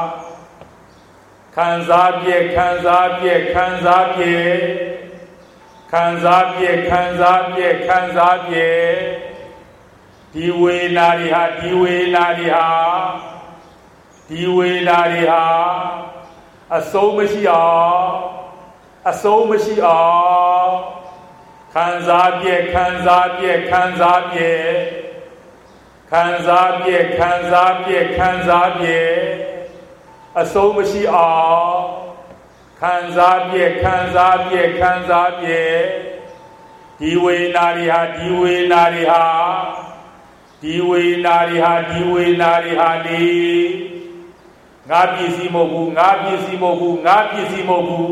Speaker 1: ခံစားပြည့်ခံစားပြည့်ခံစားပြည့်ခံစားပြည့်ခံစားပြည့်ခံစားပြည့်ဒီဝေနာတွေဟာဒီဝေနာတွေဟာဒီဝေနာတွေဟာအဆုံးမရှိအောင်အဆုံးမရှိအောင်ခံစားပြည့်ခံစားပြည့်ခံစားပြည့်ခံစားပြည့်ခံစားပြည့်ခံစားပြည့်အဆုံးမရှိအောင်ခံစားပြည့်ခံစားပြည့်ခံစားပြည့်ဒီဝေနာတွေဟာဒီဝေနာတွေဟာဒီဝေနာတွေဟာဒီဝေနာတွေဟာလေငါပစ္စည်းမဟုတ်ဘူးငါပစ္စည်းမဟုတ်ဘူးငါပစ္စည်းမဟုတ်ဘူး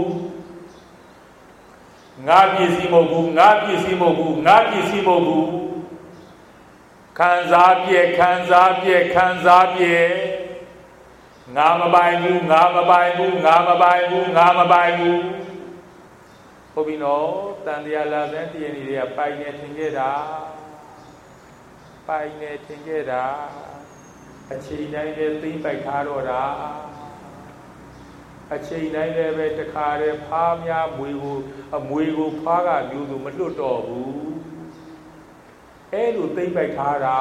Speaker 1: ငါပစ္စည်းမဟုတ်ဘူးငါပစ္စည်းမဟုတ်ဘူးငါပစ္စည်းမဟုတ်ဘူးခံစားပြည့်ခံစားပြည့်ခံစားပြည့်ငါမပိုင်ဘူးငါမပိုင်ဘူးငါမပိုင်ဘူးငါမပိုင်ဘူးဟုတ်ပြီနော်တန်တရားလာတဲ့တည်နေတွေကပိုင်နေထင်ခဲ့တာပိုင်နေထင်ခဲ့တာအချိန်တိုင်းလည်းသိမ့်ပိုက်ထားတော့တာအချိန်တိုင်းလည်းပဲတခါတည်းဖားများမွေကိုဖားကမျိုးစုမလွတ်တော့ဘူးအဲ့လိုသိမ့်ပိုက်ထားတာ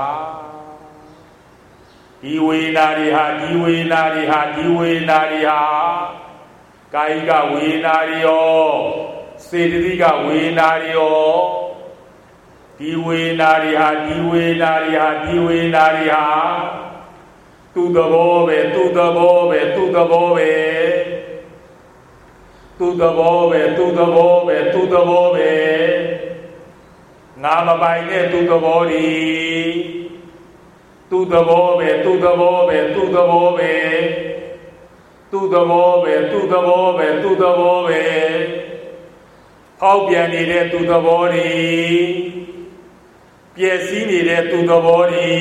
Speaker 1: ဒီဝေနာတွေဟာဒီဝေနာတွေဟာဒီဝေနာတွေဟာကာယကဝေနာတွေရောစေတသိကဝေနာတွေရောဒီဝေနာတွေဟာဒီဝေနာတွေဟာဒီဝေနာတွေဟာသူ့သဘောပဲသူ့သဘောပဲသူ့သဘောပဲသူ့သဘောပဲသူ့သဘောပဲသူ့သဘောပဲငါမပိုင်တဲ့သူ့သဘောဒီသူ့သဘောပဲသူ့သဘောပဲသူ့သဘောပဲသူ့သဘောပဲသူ့သဘောပဲသူ့သဘောပဲအောက်ပြန်နေတဲ့သူ့သဘောဒီပျက်စီးနေတဲ့သူ့သဘော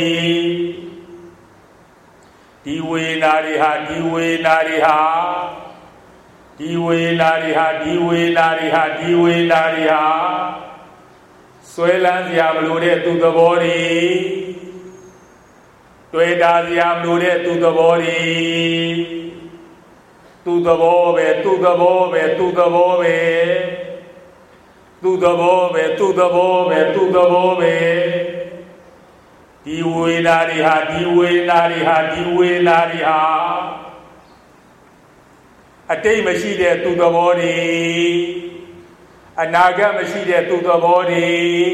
Speaker 1: ဒီဝေနာတွေဟာဒီဝေနာတွေဟာဒီဝေနာတွေဟာဒီဝေနာတွေဟာဒီဝေနာတွေဟာဆွဲလန်းစရာမလိုတဲ့သူ့သဘောတွေတွေ့တာစရာမလိုတဲ့သူ့သဘောတွေသူ့သဘောပဲသူ့သဘောပဲသူ့သဘောပဲသူ့သဘောပဲသူ့သဘောပဲသူ့သဘောပဲဒီဝေနာတွေဟာဒီဝေနာတွေဟာဒီဝေနာတွေဟာအတိတ်မရှိတဲ့သူ့သဘောတွေအနာဂတ်မရှိတဲ့သူ့သဘောတွေ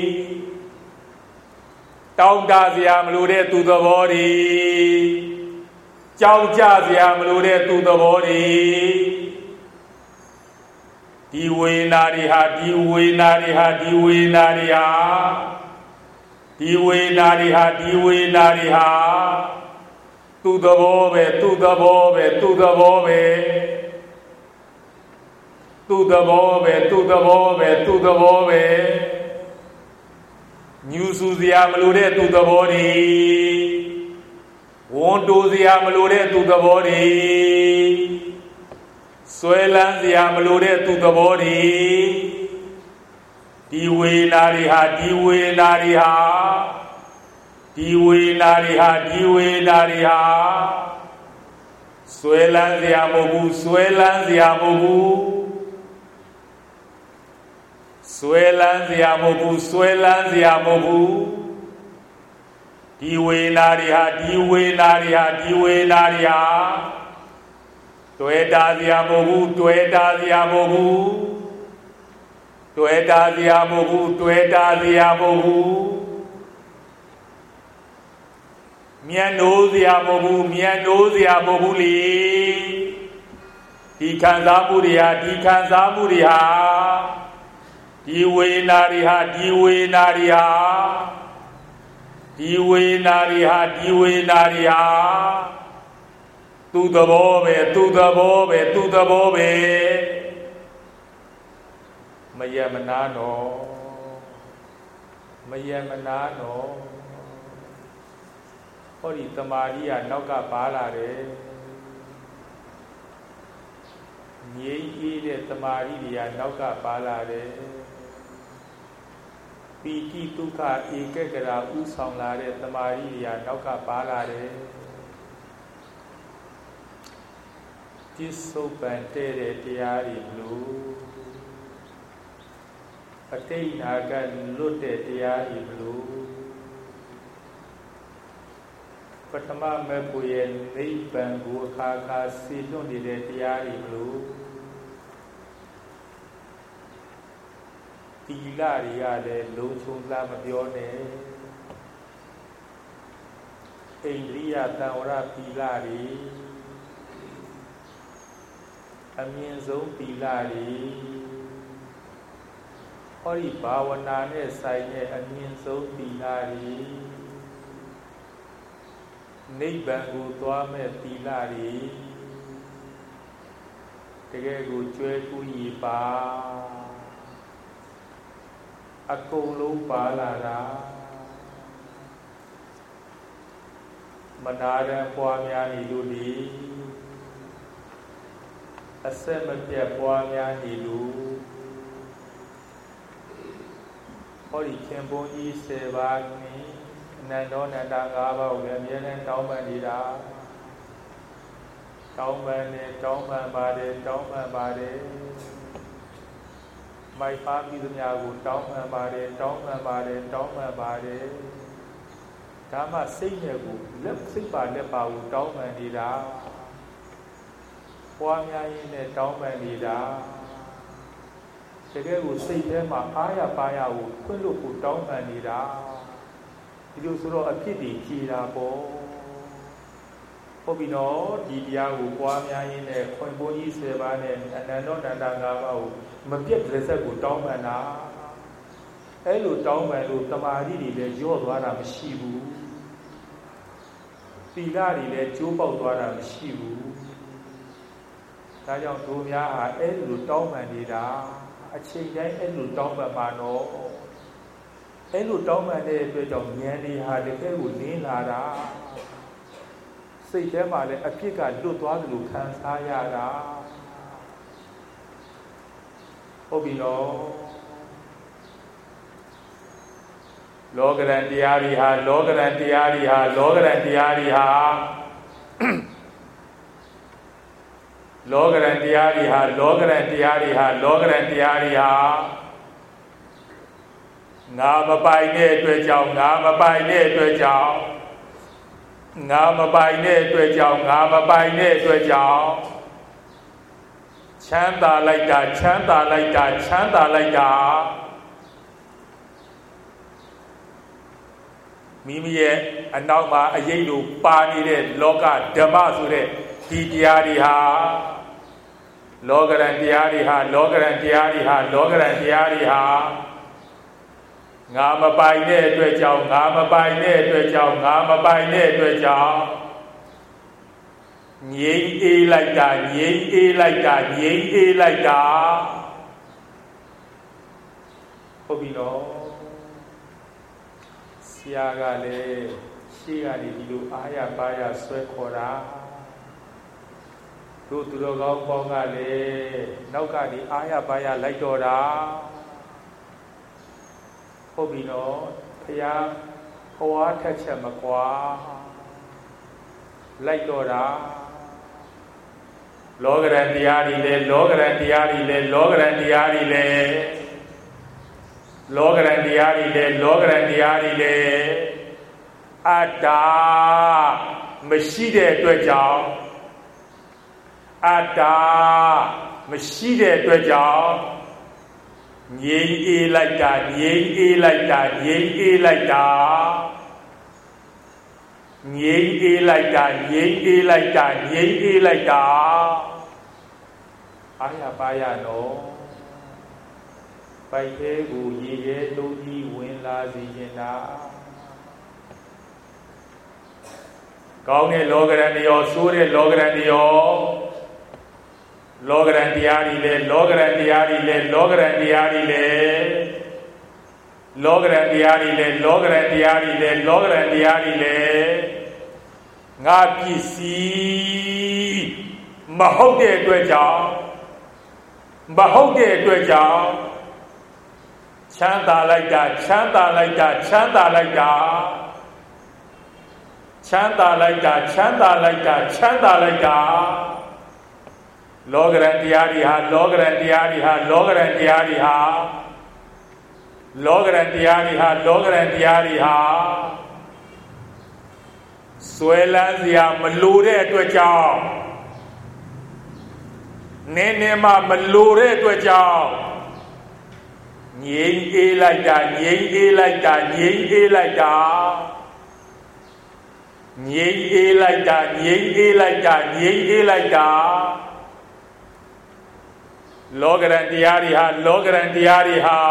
Speaker 1: တောင်းတစရာမလိုတဲ့သူ့သဘောတွေကြောက်ကြစရာမလိုတဲ့သူ့သဘောတွေဒီဝေနာတွေဟာဒီဝေနာတွေဟာဒီဝေနာတွေဟာဒီဝေနာတွေဟာဒီဝေနာတွေဟာသူ့သဘောပဲသူ့သဘောပဲသူ့သဘောပဲသူ့သဘောပဲသူ့သဘောပဲသူ့သဘောပဲညူဆူစရာမလိုတဲ့သူ့သဘောတွေဝန်တိုးစရာမလိုတဲ့သူ့သဘောတွေဆွဲလန်းစရာမလိုတဲ့သူ့သဘောတွေဒီဝေနာတွေဟာဒီဝေနာတွေဟာဒီဝေနာတွေဟာဒီဝေနာတွေဟာဆွဲလန်းစရာမဟုတ်ဘူးဆွဲလန်းစရာမဟုတ်ဘူးဆွဲလန်းစရာမဟုတ်ဘူးဆွဲလန်းစရာမဟုတ်ဘူးဒီဝေနာတွေဟာဒီဝေနာတွေဟာဒီဝေနာတွေဟာတွေ့တာစရာမဟုတ်ဘူးတွေ့တာစရာမဟုတ်ဘူးတွေ့တာစရာမဟုတ်ဘူးတွေ့တာစရာမဟုတ်ဘူးမျက်နှိုးစရာမဟုတ်ဘူးမျက်နှိုးစရာမဟုတ်ဘူးလေဒီခံစားမှုတွေဟာဒီခံစားမှုတွေဟာဒီဝေနာတွေဟာဒီဝေနာတွေဟာဒီဝေနာတွေဟာဒီဝေနာတွေဟာသူ့သဘောပဲသူ့သဘောပဲသူ့သဘောပဲ Mayamana Hori Tamaria Noka Balare Ye Tamaria Noka Balare Piti Tuka Ekegara Usanglare Tamaria Noka Balare Tisopan Tere Tiari Blue Ateinaga Lute Tiari Blue Patama Mepuyen Nipan Gukaka Sidun di Tiari Blue Tilaria de Luchun Lamabione Indria Taura Pilari Amienzo Pilari Hori Bawanane Saine Amienzo Pilari Nibangu Tuame Pilari Tegegu Chue Kuyipa Akulu Palara Manara Puamya Nidudi Asemapia Puamya Nidu Hori Kemboni Sevani Nandona Dangaba Ugamyan Taumanida Tauman Bade My family Yagu Tauman Bade Tama Sinagu Lep Sipa Lepau Taumanida Puamya in Taumanida Today we see them Aya Paya Kulu Taumanida You saw a pity, Kirabo Hobino, Didiago, Puamya in a Coinboni Sevan and Anandangaba, Mapia Tresago Taumana Elu Taumanu Tamari, the Jodwaram Shibu Pilari, the Jubaldwaram Shibu Tayang Tumia, Elu Taumanida, a change Elu Taumano Elu Taumane, Pedom Yanni had a Peru Lara Say them a Pika Lutuan Sayara Obino Logan Diariha Ngama Pai Ne Twejao Ngama Pai Ne Twejao Chanda like that Mimi Anama Ayedu Pani Loka Damasure Tidiariha Logan Diariha Ngama Pai Ne Twejao Nye like that Hobino Siagale Shiari Dilu Aya Baya Swekora Tuturoga Bongale Naukadi Aya Baya Laidora Hobino Pia Hoa Tachamakwa Laidora Logan Diari Ada Mashide Twejao Nye like that Aya Baya no Pai Egu Ye Lodi Win La Zina Gone Logan Sure Logan လောကရန်တရားတွေလေလောကရန်တရားတွေလေလောကရန်တရားတွေလေလောကရန်တရားတွေလေလောကရန်တရားတွေလေလောကရန်တရားတွေလေငါပစ္စည်းမဟုတ်တဲ့အတွက်ကြောင့်မဟုတ်တဲ့အတွက်ကြောင့်ချမ်းသာလိုက်တာချမ်းသာလိုက်တာချမ်းသာလိုက်တာချမ်းသာလိုက်တာချမ်းသာလိုက်တာချမ်းသာလိုက်တာလောကရန်တရားတွေဟာလောကရန်တရားတွေဟာလောကရန်တရားတွေဟာလောကရန်တရားတွေဟာလောကရန်တရားတွေဟာဆွဲလန်းစရာမလိုတဲ့အတွက်ကြောင့်နည်းနည်းမှမလိုတဲ့အတွက်ကြောင့်ငြိမ်းအေးလိုက်တာငြိမ်းအေးလိုက်တာငြိမ်းအေးလိုက်တာငြိမ်းအေးလိုက်တာငြိမ်းအေးလိုက်တာငြိမ်းအေးလိုက်တာလောကရန်တရားတွေဟာလောကရန်တရားတွေဟာ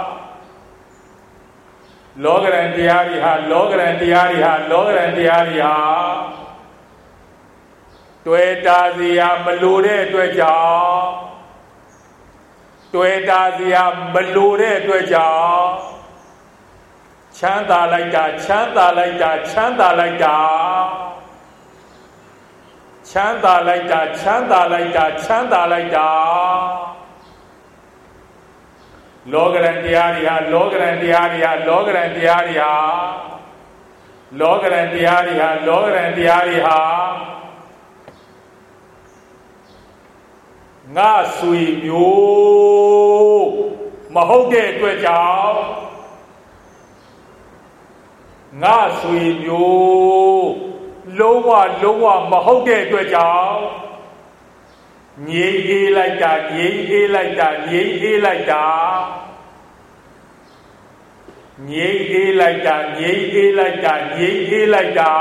Speaker 1: လောကရန်တရားတွေဟာလောကရန်တရားတွေဟာလောကရန်တရားတွေဟာတွေ့တာစီယာမလိုတဲ့အတွက်ကြောင့်တွေ့တာစီယာမလိုတဲ့အတွက်ကြောင့်ချမ်းသာလိုက်တာချမ်းသာလိုက်တာချမ်းသာလိုက်တာချမ်းသာလိုက်တာချမ်းသာလိုက်တာချမ်းသာလိုက်တာလောကရန်တရားတွေဟာလောကရန်တရားတွေဟာလောကရန်တရားတွေဟာလောကရန်တရားတွေဟာလောကရန်တရားတွေဟာငါဆွေမျိုးမဟုတ်တဲ့အတွက်ကြောင့်ငါဆွေမျိုးလုံးဝမဟုတ်တဲ့အတွက်ကြောင့်ငြိမ်းအေးလိုက်တာငြိမ်းအေးလိုက်တာငြိမ်းအေးလိုက်တာငြိမ်းအေးလိုက်တာငြိမ်းအေးလိုက်တာငြိမ်းအေးလိုက်တာ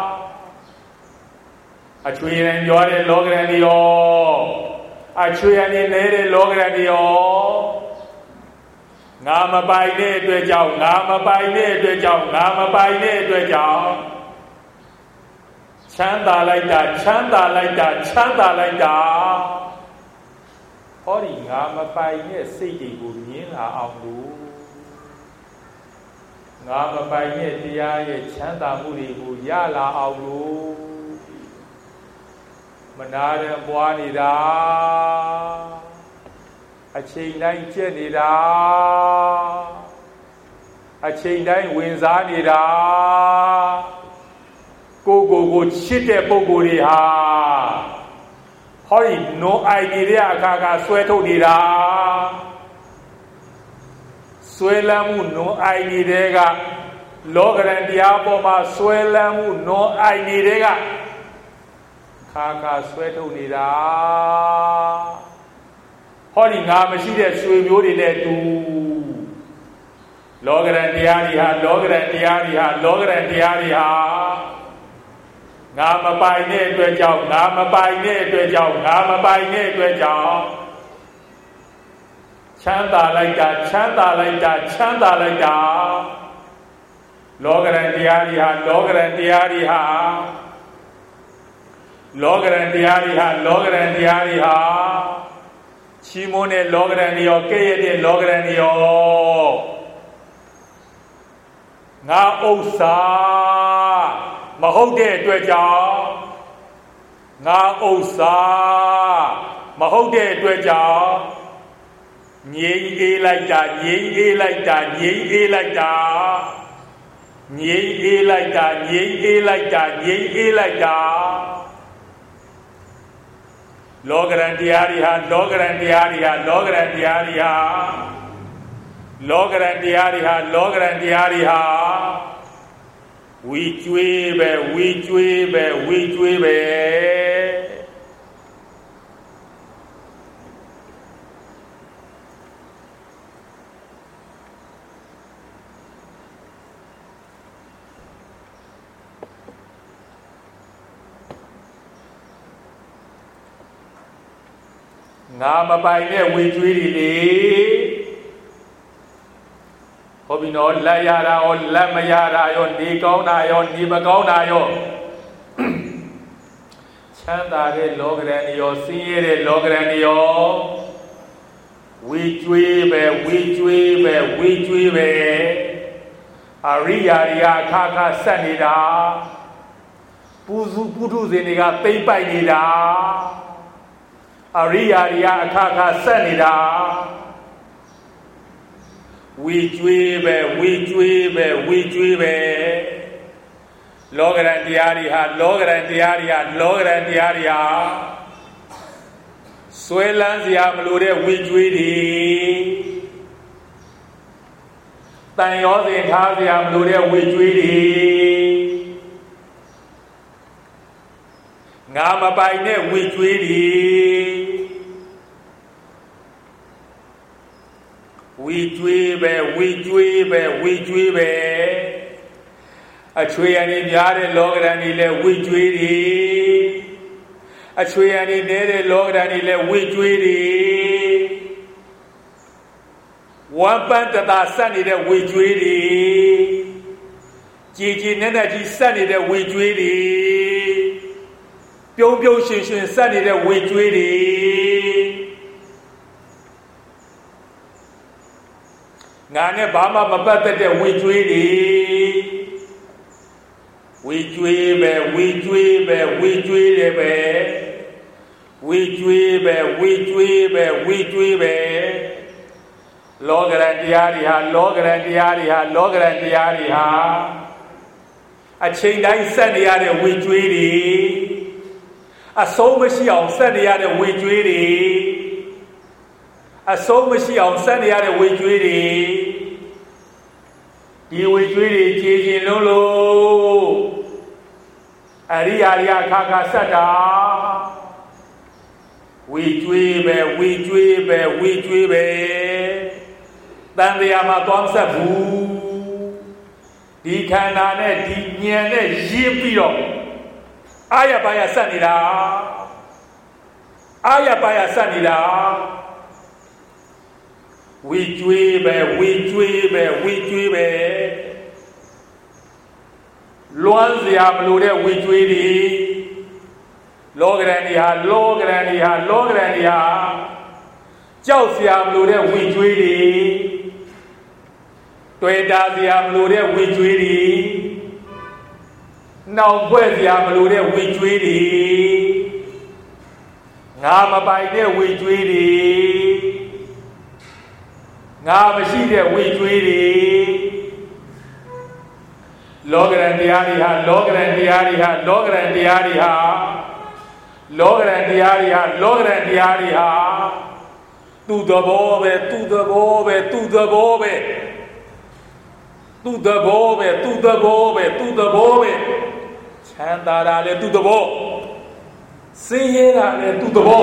Speaker 1: အချွေရင်ပြောတဲ့လောကရန်တွေရောအချွေရနေနေတဲ့လောကရန်တွေရောငါမပိုင်တဲ့အတွက်ကြောင့်ငါမပိုင်တဲ့အတွက်ကြောင့်ငါမပိုင်တဲ့အတွက်ကြောင့်ချမ်းသာလိုက်တာချမ်းသာလိုက်တာချမ်းသာလိုက်တာဟောဒီငါမပိုင်တဲ့စိတ်တွေကိုမြင်လာအောင်လို့ငါမပိုင်တဲ့တရားရဲ့ချမ်းသာမှုတွေကိုရလာအောင်လို့မနာတဲ့ပွားနေတာအချိန်တိုင်းကျက်နေတာအချိန်တိုင်းဝင်စားနေတာကိုချစ်တဲ့ပုဂ္ဂိုလ်တွေဟာဟောဒီနိုအိုင်နေတဲ့အခါကဆွဲထုတ်နေတာဆွဲလမ်းမှုနိုအိုင်နေတဲ့ကလောကရန်တရားပေါ်မှာဆွဲလမ်းမှုနိုအိုင်နေတဲ့ကခါဆွဲထုတ်နေတာဟောဒီငါမရှိတဲ့ဆွေမျိုးတွေနဲ့တူလောကရန်တရားတွေဟာလောကရန်တရားတွေဟာလောကရန်တရားတွေဟာငါမပိုင်တဲ့အတွက်ကြောင့်ငါမပိုင်တဲ့အတွက်ကြောင့်ငါမပိုင်တဲ့အတွက်ကြောင့်ချမ်းသာလိုက်တာချမ်းသာလိုက်တာချမ်းသာလိုက်တာလောကရန်တရားတွေဟာလောကရန်တရားတွေဟာလောကရန်တရားတွေဟာလောကရန်တရားတွေဟာချီးမွမ်းတဲ့လောကရန်တွေရောကဲ့ရဲ့တဲ့လောကရန်တွေရောငါဥစ္စာမဟုတ်တဲ့အတွက်ကြောင့်ငါဥစ္စာမဟုတ်တဲ့အတွက်ကြောင့်ငြိမ်းအေးလိုက်တာငြိမ်းအေးလိုက်တာငြိမ်းအေးလိုက်တာငြိမ်းအေးလိုက်တာငြိမ်းအေးလိုက်တာငြိမ်းအေးလိုက်တာလောကရန်တရားတွေဟာလောကရန်တရားတွေဟာလောကရန်တရားတွေဟာလောကရန်တရားတွေဟာလောကရန်တရားတွေဟာဝီကျွေးပဲဝီကျွေးပဲဝီကျွေးပဲငါမပိုင်တဲ့ဝေကျွေးတွေလေဟောပြီနော်လက်ရတာရောလက်မရတာရောနေကောင်းတာရောနေမကောင်းတာရောချမ်းသာတဲ့လောကရန်ရောဆင်းရဲတဲ့လောကရန်ရောဝေကျွေးပဲဝေကျွေးပဲဝေကျွေးပဲအရိယာတွေအခါခါဆက်နေတာပူစုပုထုဇဉ်တွေကသိမ့်ပိုက်နေတာအရိယာတွေအခါခါဆက်နေတာဝေကျွေးပဲဝေကျွေးပဲဝေကျွေးပဲလောကရန်တရားတွေဟာလောကရန်တရားတွေဟာလောကရန်တရားတွေဟာဆွဲလန်းစရာမလိုတဲ့ဝေကျွေးတွေတန်ရောစင်ထားစရာမလိုတဲ့ဝေကျွေးတွေငါမပိုင်တဲ့ဝေကျွေးတွေဝေကျွေးပဲဝေကျွေးပဲဝေကျွေးပဲအချွေရည်များတဲ့လောကရန်တွေလည်းဝေကျွေးတွေအချွေရည်နေတဲ့လောကရန်တွေလည်းဝေကျွေးတွေဝမ်းပန်းတသာဆက်နေတဲ့ဝေကျွေးတွေကြည်ကြည်နဲ့နဲ့ကြီးဆက်နေတဲ့ဝေကျွေးတွေပြုံးပြုံးရှင်ရှင်ဆက်နေတဲ့ဝေကျွေးတွေငါနဲ့ဘာမှမပတ်သက်တဲ့ဝေကျွေးတွေဝေကျွေးပဲဝေကျွေးပဲဝေကျွေးတယ်ပဲဝေကျွေးပဲဝေကျွေးပဲဝေကျွေးပဲလောကရန်တရားတွေဟာလောကရန်တရားတွေဟာလောကရန်တရားတွေဟာအချိန်တိုင်းဆက်နေရတဲ့ဝေကျွေးတွေအဆုံးမရှိအောင်ဆက်နေရတဲ့ဝေကျွေးတွေအဆုံးမရှိအောင်ဆက်နေရတဲ့ဝေကျွေးတွေဒီဝေကျွေးတွေကြည်ကျင်လုံးလို့အရိယာရိယခါခါဆက်တာဝေကျွေးပဲဝေကျွေးပဲဝေကျွေးပဲတန်တရားမှာသွားမဆက်ဘူးဒီခန္ဓာနဲ့ဒီဉာဏ်နဲ့ရင်းပြီးတော့အာရပါရဆက်နေတာအာရပါရဆက်နေတာဝေကျွေးပဲဝေကျွေးပဲဝေကျွေးပဲလွမ်းစရာမလိုတဲ့ဝေကျွေးတွေလောကရန်တွေဟာလောကရန်တွေဟာလောကရန်တွေဟာကြောက်စရာမလိုတဲ့ဝေကျွေးတွေတွေ့တာစရာမလိုတဲ့ဝေကျွေးတွေနောင်ဖွဲ့စရာမလိုတဲ့ဝေကျွေးတွေငါမပိုင်တဲ့ဝေကျွေးတွေငါမရှိတဲ့ဝေကျွေးတွေလောကရန်တရားတွေဟာလောကရန်တရားတွေဟာလောကရန်တရားတွေဟာလောကရန်တရားတွေဟာလောကရန်တရားတွေဟာသူ့သဘောပဲသူ့သဘောပဲသူ့သဘောပဲသူ့သဘောပဲသူ့သဘောပဲသူ့သဘောပဲချမ်းသာတာလည်းသူ့သဘောဆင်းရဲတာလည်းသူ့သဘော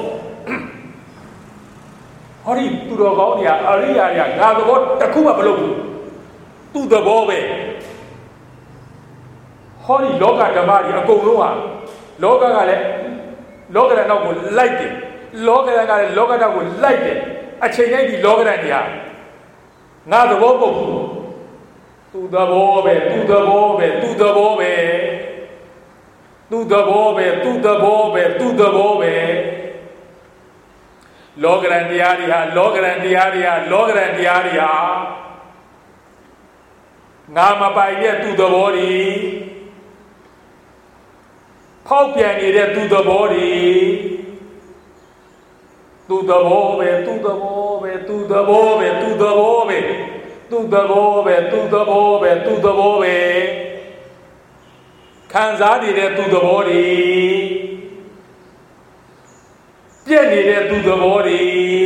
Speaker 1: ဟောဒီသူတော်ကောင်းတွေအရိယာတွေကငါသဘောတစ်ခုမှမလုပ်ဘူးသူ့သဘောပဲဟောဒီလောကဓမ္မတွေအကုန်လုံးဟာလောကကလည်းလောကရန်နောက်ကိုလိုက်တယ်လောကရန်ကလည်းလောကနောက်ကိုလိုက်တယ်အချိန်တိုင်းဒီလောကရန်တွေဟာငါသဘောပုတ်ဘူးသူ့သဘောပဲသူ့သဘောပဲသူ့သဘောပဲသူ့သဘောပဲသူ့သဘောပဲသူ့သဘောပဲလောကရန်တရားတွေဟာလောကရန်တရားတွေဟာလောကရန်တရားတွေဟာငါမပိုင်တဲ့သူ့သဘောတွေဖောက်ပြန်နေတဲ့သူ့သဘောတွေသူ့သဘောပဲသူ့သဘောပဲသူ့သဘောပဲသူ့သဘောပဲသူ့သဘောပဲသူ့သဘောပဲသူ့သဘောပဲခံစားနေတဲ့သူ့သဘောတွေပြည့်နေတဲ့သူ့သဘောတွေ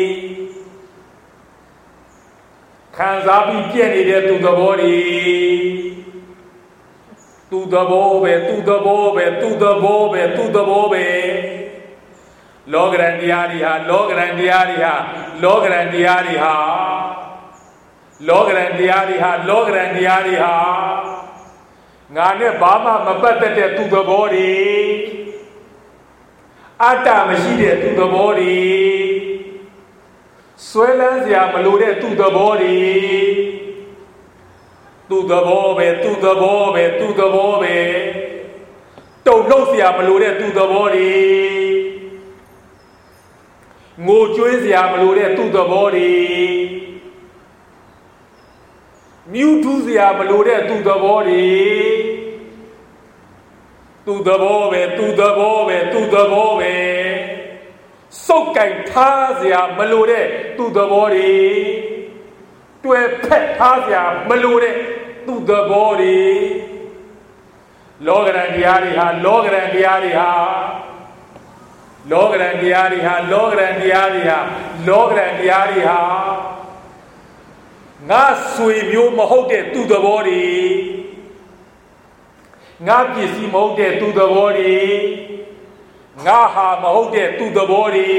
Speaker 1: ခံစားပြီးပြည့်နေတဲ့သူ့သဘောတွေသူ့သဘောပဲသူ့သဘောပဲသူ့သဘောပဲသူ့သဘောပဲလောကရန်တရားတွေဟာလောကရန်တရားတွေဟာလောကရန်တရားတွေဟာလောကရန်တရားတွေဟာလောကရန်တရားတွေဟာငါနဲ့ဘာမှမပတ်သက်တဲ့သူ့သဘောတွေအတ္တမရှိတဲ့သူ့သဘောတွေဆွဲလန်းစရာမလိုတဲ့သူ့သဘောတွေသူ့သဘောပဲသူ့သဘောပဲသူ့သဘောပဲတုံလုံးเสียမလို့တဲ့သူသဘောတွေငိုကြွေးเสียမလို့တဲ့သူသဘောတွေမြူးထူးเสียမလို့တဲ့သူသဘောတွေသူသဘောပဲသူသဘောပဲသူသဘောပဲစုပ်ကင်ထားเสียမလို့တဲ့သူသဘောတွေတွယ်ဖက်ထားเสียမလို့တဲ့သူသဘောတွေလောကရန်တရားတွေဟာလောကရန်တရားတွေဟာလောကရန်တရားတွေဟာလောကရန်တရားတွေဟာလောကရန်တရားတွေဟာငါဆွေမျိုးမဟုတ်တဲ့သူသဘောတွေငါပစ္စည်းမဟုတ်တဲ့သူသဘောတွေငါဟာမဟုတ်တဲ့သူသဘောတွေ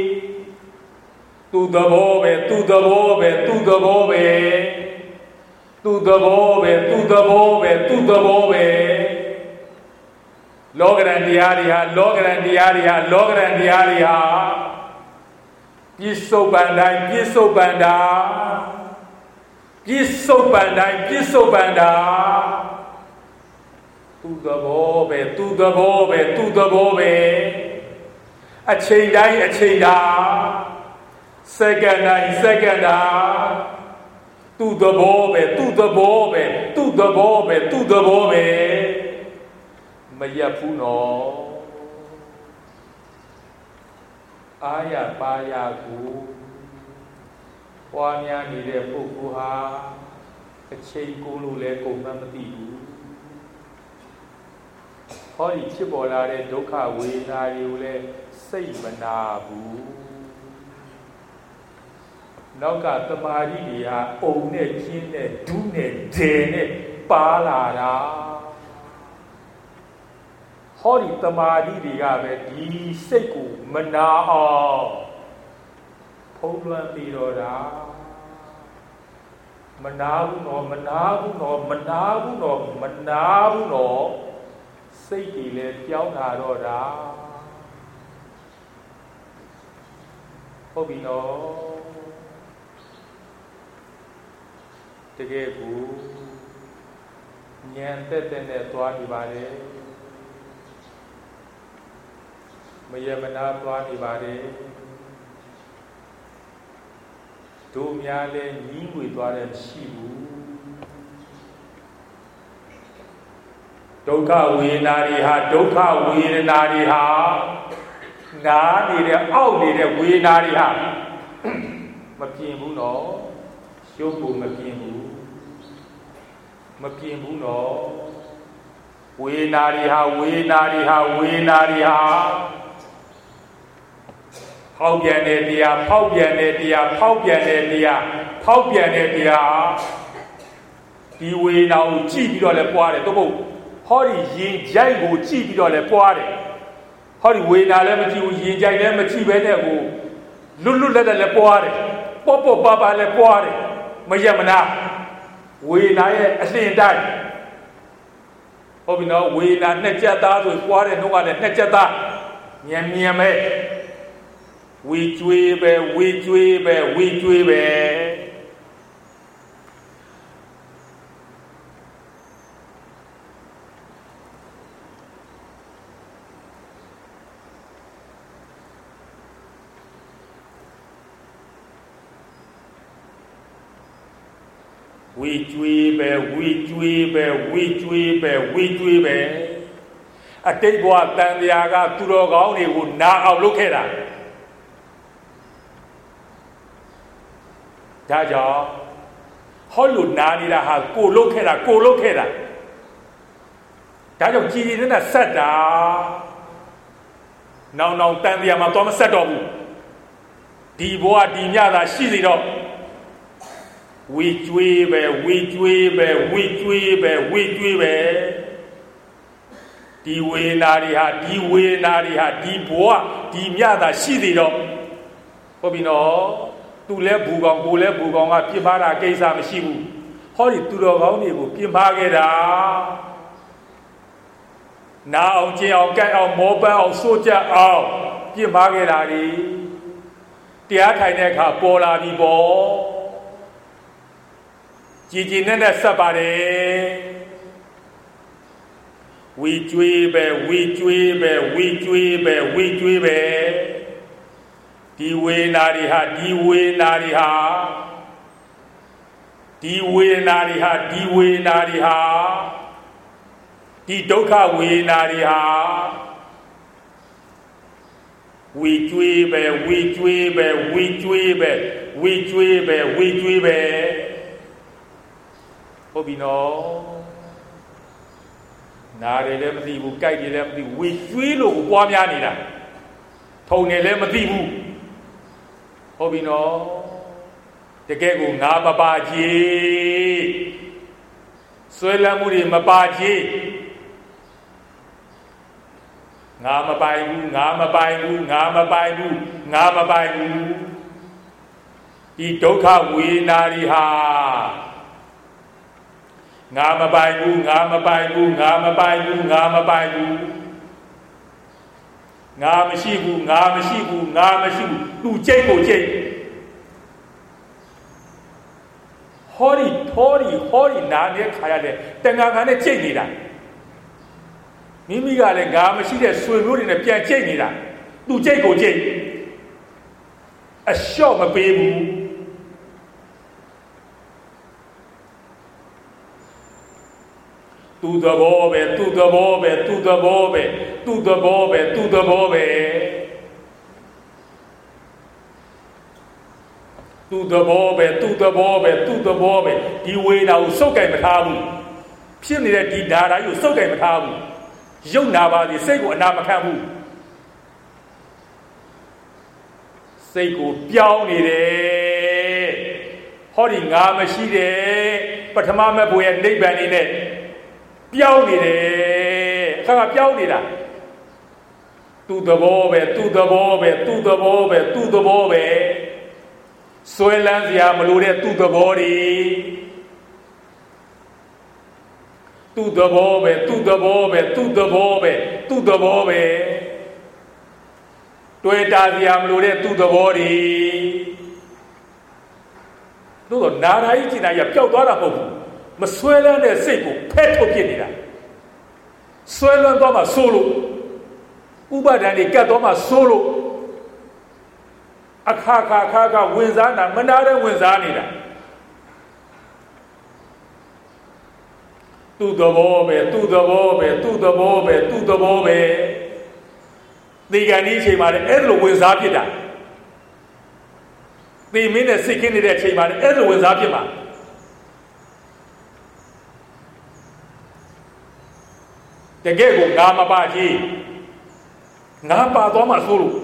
Speaker 1: သူသဘောပဲသူသဘောပဲသူသဘောပဲသူသဘောပဲသူသဘောပဲသူသဘောပဲလောကရန်တရားတွေဟာလောကရန်တရားတွေဟာလောကရန်တရားတွေဟာပြစ္ဆုတ်ပန်တိုင်းပြစ္ဆုတ်ပန်တာပြစ္ဆုတ်ပန်တိုင်းပြစ္ဆုတ်ပန်တာသူသဘောပဲသူသဘောပဲသူသဘောပဲအချိန်တိုင်းအချိန်တာစက္ကန့်တိုင်းစက္ကန့်တာသူသဘောပဲသူသဘောပဲသူသဘောပဲသူသဘောပဲမရပ်ဘူးနော်အာရပါရကိုပွားများနေတဲ့ပုဂ္ဂိုလ်ဟာအချိန်ကုန်လို့လည်းကုန်မှမသိဘူးဟောဒီဖြစ်ပေါ်လာတဲ့ဒုက္ခဝေဒနာတွေကိုလည်းစိတ်မနာဘူးနောက်ကတမာရီတွေဟာအုံနဲ့ကျင်းနဲ့ဒူးနဲ့ဒဲနဲ့ပါလာတာဟောဒီတမာရီတွေကပဲဒီစိတ်ကိုမနာအောင်ဖုံးလွှမ်းပြီးတော့တာမနာဘူးနော်မနာဘူးနော်မနာဘူးနော်မနာဘူးနော်စိတ်ကြီးလည်းကြောင်းလာတော့တာဟုတ်ပြီနော်တကယ်ကိုဉာဏ်တက်တဲ့နဲ့သွားနေပါလေမယမနာသွားနေပါလေတို့များလည်းညီးငွေသွားတယ်မရှိဘူးဒုက္ခဝေဒနာတွေဟာဒုက္ခဝေဒနာတွေဟာနားနေတဲ့အောက်နေတဲ့ဝေဒနာတွေဟာမပြင်းဘူးနော်ရုပ်ကိုမပြင်းဘူးမပြင်းဘူးနော်ဝေဒနာတွေဟာဝေဒနာတွေဟာဝေဒနာတွေဟာဖောက်ပြန်တဲ့တရားဖောက်ပြန်တဲ့တရားဖောက်ပြန်တဲ့တရားဖောက်ပြန်တဲ့တရားဒီဝေဒနာကိုကြည့်ပြီးတော့လည်းပွားတယ်တော့ဟောဒီရင်ကြိုက်ကိုကြည့်ပြီးတော့လည်းပွားတယ်ဟောဒီဝေဒနာလည်းမကြည့်ဘူးရင်ကြိုက်လည်းမကြည့်ပဲနဲ့ကိုလွတ်လွတ်လပ်လပ်လည်းပွားတယ်ပေါ့ပေါ့ပါပါလည်းပွားတယ်မယမနာဝေဒနာရဲ့အလင်းတိုင်းဟုတ်ပြီနော်ဝေဒနာနှစ်ချက်သားဆိုပွားတဲ့နှုတ်ကလည်းနှစ်ချက်သားမြန်မြန်ပဲဝေကျွေးပဲဝေကျွေးပဲဝေကျွေးပဲဝေကျွေးပဲဝေကျွေးပဲဝေကျွေးပဲဝေကျွေးပဲအတိတ်ဘဝတန်တရားကသူတော်ကောင်းတွေကိုနာအောင်လုပ်ခဲ့တာဒါကြောင့်ဟောလို့နာနေတာဟာကိုလုပ်ခဲ့တာကိုလုပ်ခဲ့တာဒါကြောင့်ကြည်ကြည်နဲ့ဆက်တာနောင်တန်တရားမှာတော့မဆက်တော့ဘူးဒီဘဝဒီညသာရှိနေတော့ဝေကျွေးပဲဝေကျွေးပဲဝေကျွေးပဲဝေကျွေးပဲဒီဝေနာတွေဟာဒီဝေနာတွေဟာဒီဘဝဒီညသာရှိနေတော့ဟုတ်ပြီနော်သူလဲဘူကောင်ကိုလဲဘူကောင်ကပြစ်မှားတာကိစ္စမရှိဘူးဟောဒီသူတော်ကောင်းတွေကိုပြစ်မှားခဲ့တာနာအောင်ကျင်အောင်ကြိုက်အောင်မောပန်းအောင်စိုးကြအောင်ပြစ်မှားခဲ့တာဒီတရားထိုင်တဲ့အခါပေါ်လာပြီပေါ့ကြည်ကြည်နဲ့ဆက်ပါတယ်ဝဝီကျွေးပဲဝီကျွေးပဲဝီကျွေးပဲဝီကျွေးပဲဒီဝေနာတွေဟာဒီဝေနာတွေဟာဒီဝေနာတွေဟာဒီဝေနာတွေဟာဒီဒုက္ခဝေနာတွေဟာဝီကျွေးပဲဝီကျွေးပဲဝီကျွေးပဲဝီကျွေးပဲဝီကျွေးပဲဟုတ်ပြီနော်နားတယ်လည်းမသိဘူးကြိုက်တယ်လည်းမသိဘူးဝီကျွေးလို့ပွားများနေတာထုံတယ်လည်းမသိဘူးဟုတ်ပြီနော်တကယ်ကိုငါမပါချေဆွဲလမ်းမှုတွေမပါချေငါမပိုင်ဘူးငါမပိုင်ဘူးငါမပိုင်ဘူးငါမပိုင်ဘူးဒီဒုက္ခဝေဒနာတွေဟာငါမပိုင်ဘူးငါမပိုင်ဘူးငါမပိုင်ဘူးငါမပိုင်ဘူးငါမရှိဘူးငါမရှိဘူးငါမရှိဘူးသူကြိတ်ကိုကြိတ်ဟောဒီနာနဲ့ခါရတယ်တဏှာကနဲ့ကြိတ်နေတာမိမိကလည်းငါမရှိတဲ့ဆွေမျိုးတွေနဲ့ပြန်ကြိတ်နေတာသူကြိတ်ကိုကြိတ်အလျှော့မပေးဘူးသူသဘောပဲသူသဘောပဲသူသဘောပဲသူသဘောပဲသူသဘောပဲသူသဘောပဲသူသဘောပဲသူသဘောပဲဒီဝေဒနာကိုစုပ်ကိုင်မထားဘူးဖြစ်နေတဲ့ဒီဓာတ်ကိုစုပ်ကိုင်မထားဘူးရုပ်နာပါသည်စိတ်ကိုအနာမခံဘူးစိတ်ကိုပြောင်းနေတယ်ဟောဒီငါမရှိတယ်ပထမမဲ့ဘုရားနိဗ္ဗာန်နေနဲ့ပြောင်းနေတယ်အခါကပြောင်းနေတာသူသဘောပဲသူသဘောပဲသူသဘောပဲသူသဘောပဲဆွဲလန်းစရာမလိုတဲ့သူသဘောတွေသူသဘောပဲသူသဘောပဲသူသဘောပဲသူသဘောပဲတွေ့တာစရာမလိုတဲ့သူသဘောတွေတို့တော့နာရာကြီးကျင်နာကြီးပျောက်သွားတာမဟုတ်ဘူးမဆွဲလန်းတဲ့စိတ်ကိုဖဲထုတ်ပြနေတာဆွဲလန်းသွားမှဆိုးလို့ဥပါဒဏ်တွေကတ်သွားမှဆိုးလို့အခါခါဝင်စားတာမနာတဲ့ဝင်စားနေတာသူ့သဘောပဲသူ့သဘောပဲသူ့သဘောပဲသူ့သဘောပဲဒီကနေ့အချိန်မှာလည်းအဲ့လိုဝင်စားဖြစ်တာဒီမင်းနဲ့စိတ်ခင်းနေတဲ့အချိန်မှာလည်းအဲ့လိုဝင်စားဖြစ်မှာတကယ်ကိုငါမပါကြီးငါပါသွားမှဆိုလို့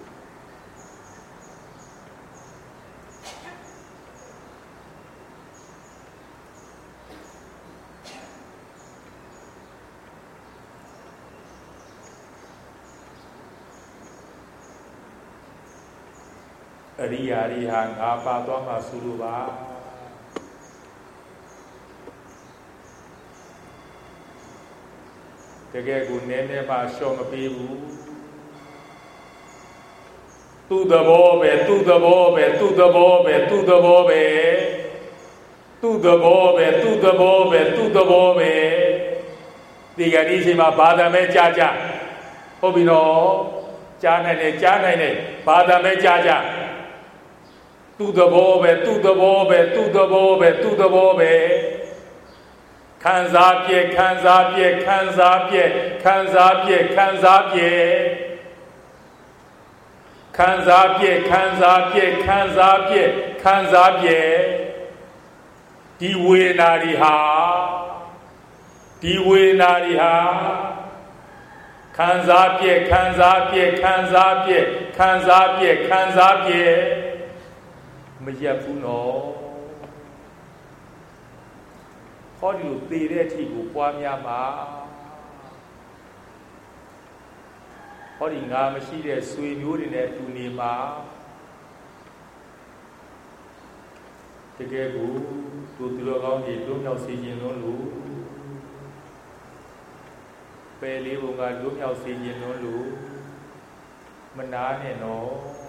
Speaker 1: အရိယာတွေဟာငါပါသွားမှဆိုလို့ပါတကယ်ကိုနည်းနည်းမှရှော့မပေးဘူးသူ့သဘောပဲသူ့သဘောပဲသူ့သဘောပဲသူ့သဘောပဲသူ့သဘောပဲသူ့သဘောပဲသူ့သဘောပဲဒီကနေ့ချိန်မှာဘာသာမဲကြားကြဟုတ်ပြီနော်ကြားနိုင်တယ်ကြားနိုင်တယ်ဘာသာမဲကြားကြသူ့သဘောပဲသူ့သဘောပဲသူ့သဘောပဲသူ့သဘောပဲခံစားပြည့်ခံစားပြည့်ခံစားပြည့်ခံစားပြည့်ခံစားပြည့်ခံစားပြည့်ခံစားပြည့်ခံစားပြည့်ခံစားပြည့်ဒီဝေဒနာတွေဟာဒီဝေဒနာတွေဟာခံစားပြည့်ခံစားပြည့်ခံစားပြည့်ခံစားပြည့်ခံစားပြည့်မရက်ဘူးနော်ဟောဒီလိုသေတဲ့အထိကိုပွားများမှာဟောဒီငါမရှိတဲ့ဆွေမျိုးတွေနဲ့အတူနေမှာတကယ်ကိုသူတို့ကောင်းကြီးလွတ်မြောက်စေခြင်းလုံးလို့ပယ်လေးဘုံကလွတ်မြောက်စေခြင်းလုံးလို့မနာနဲ့နော်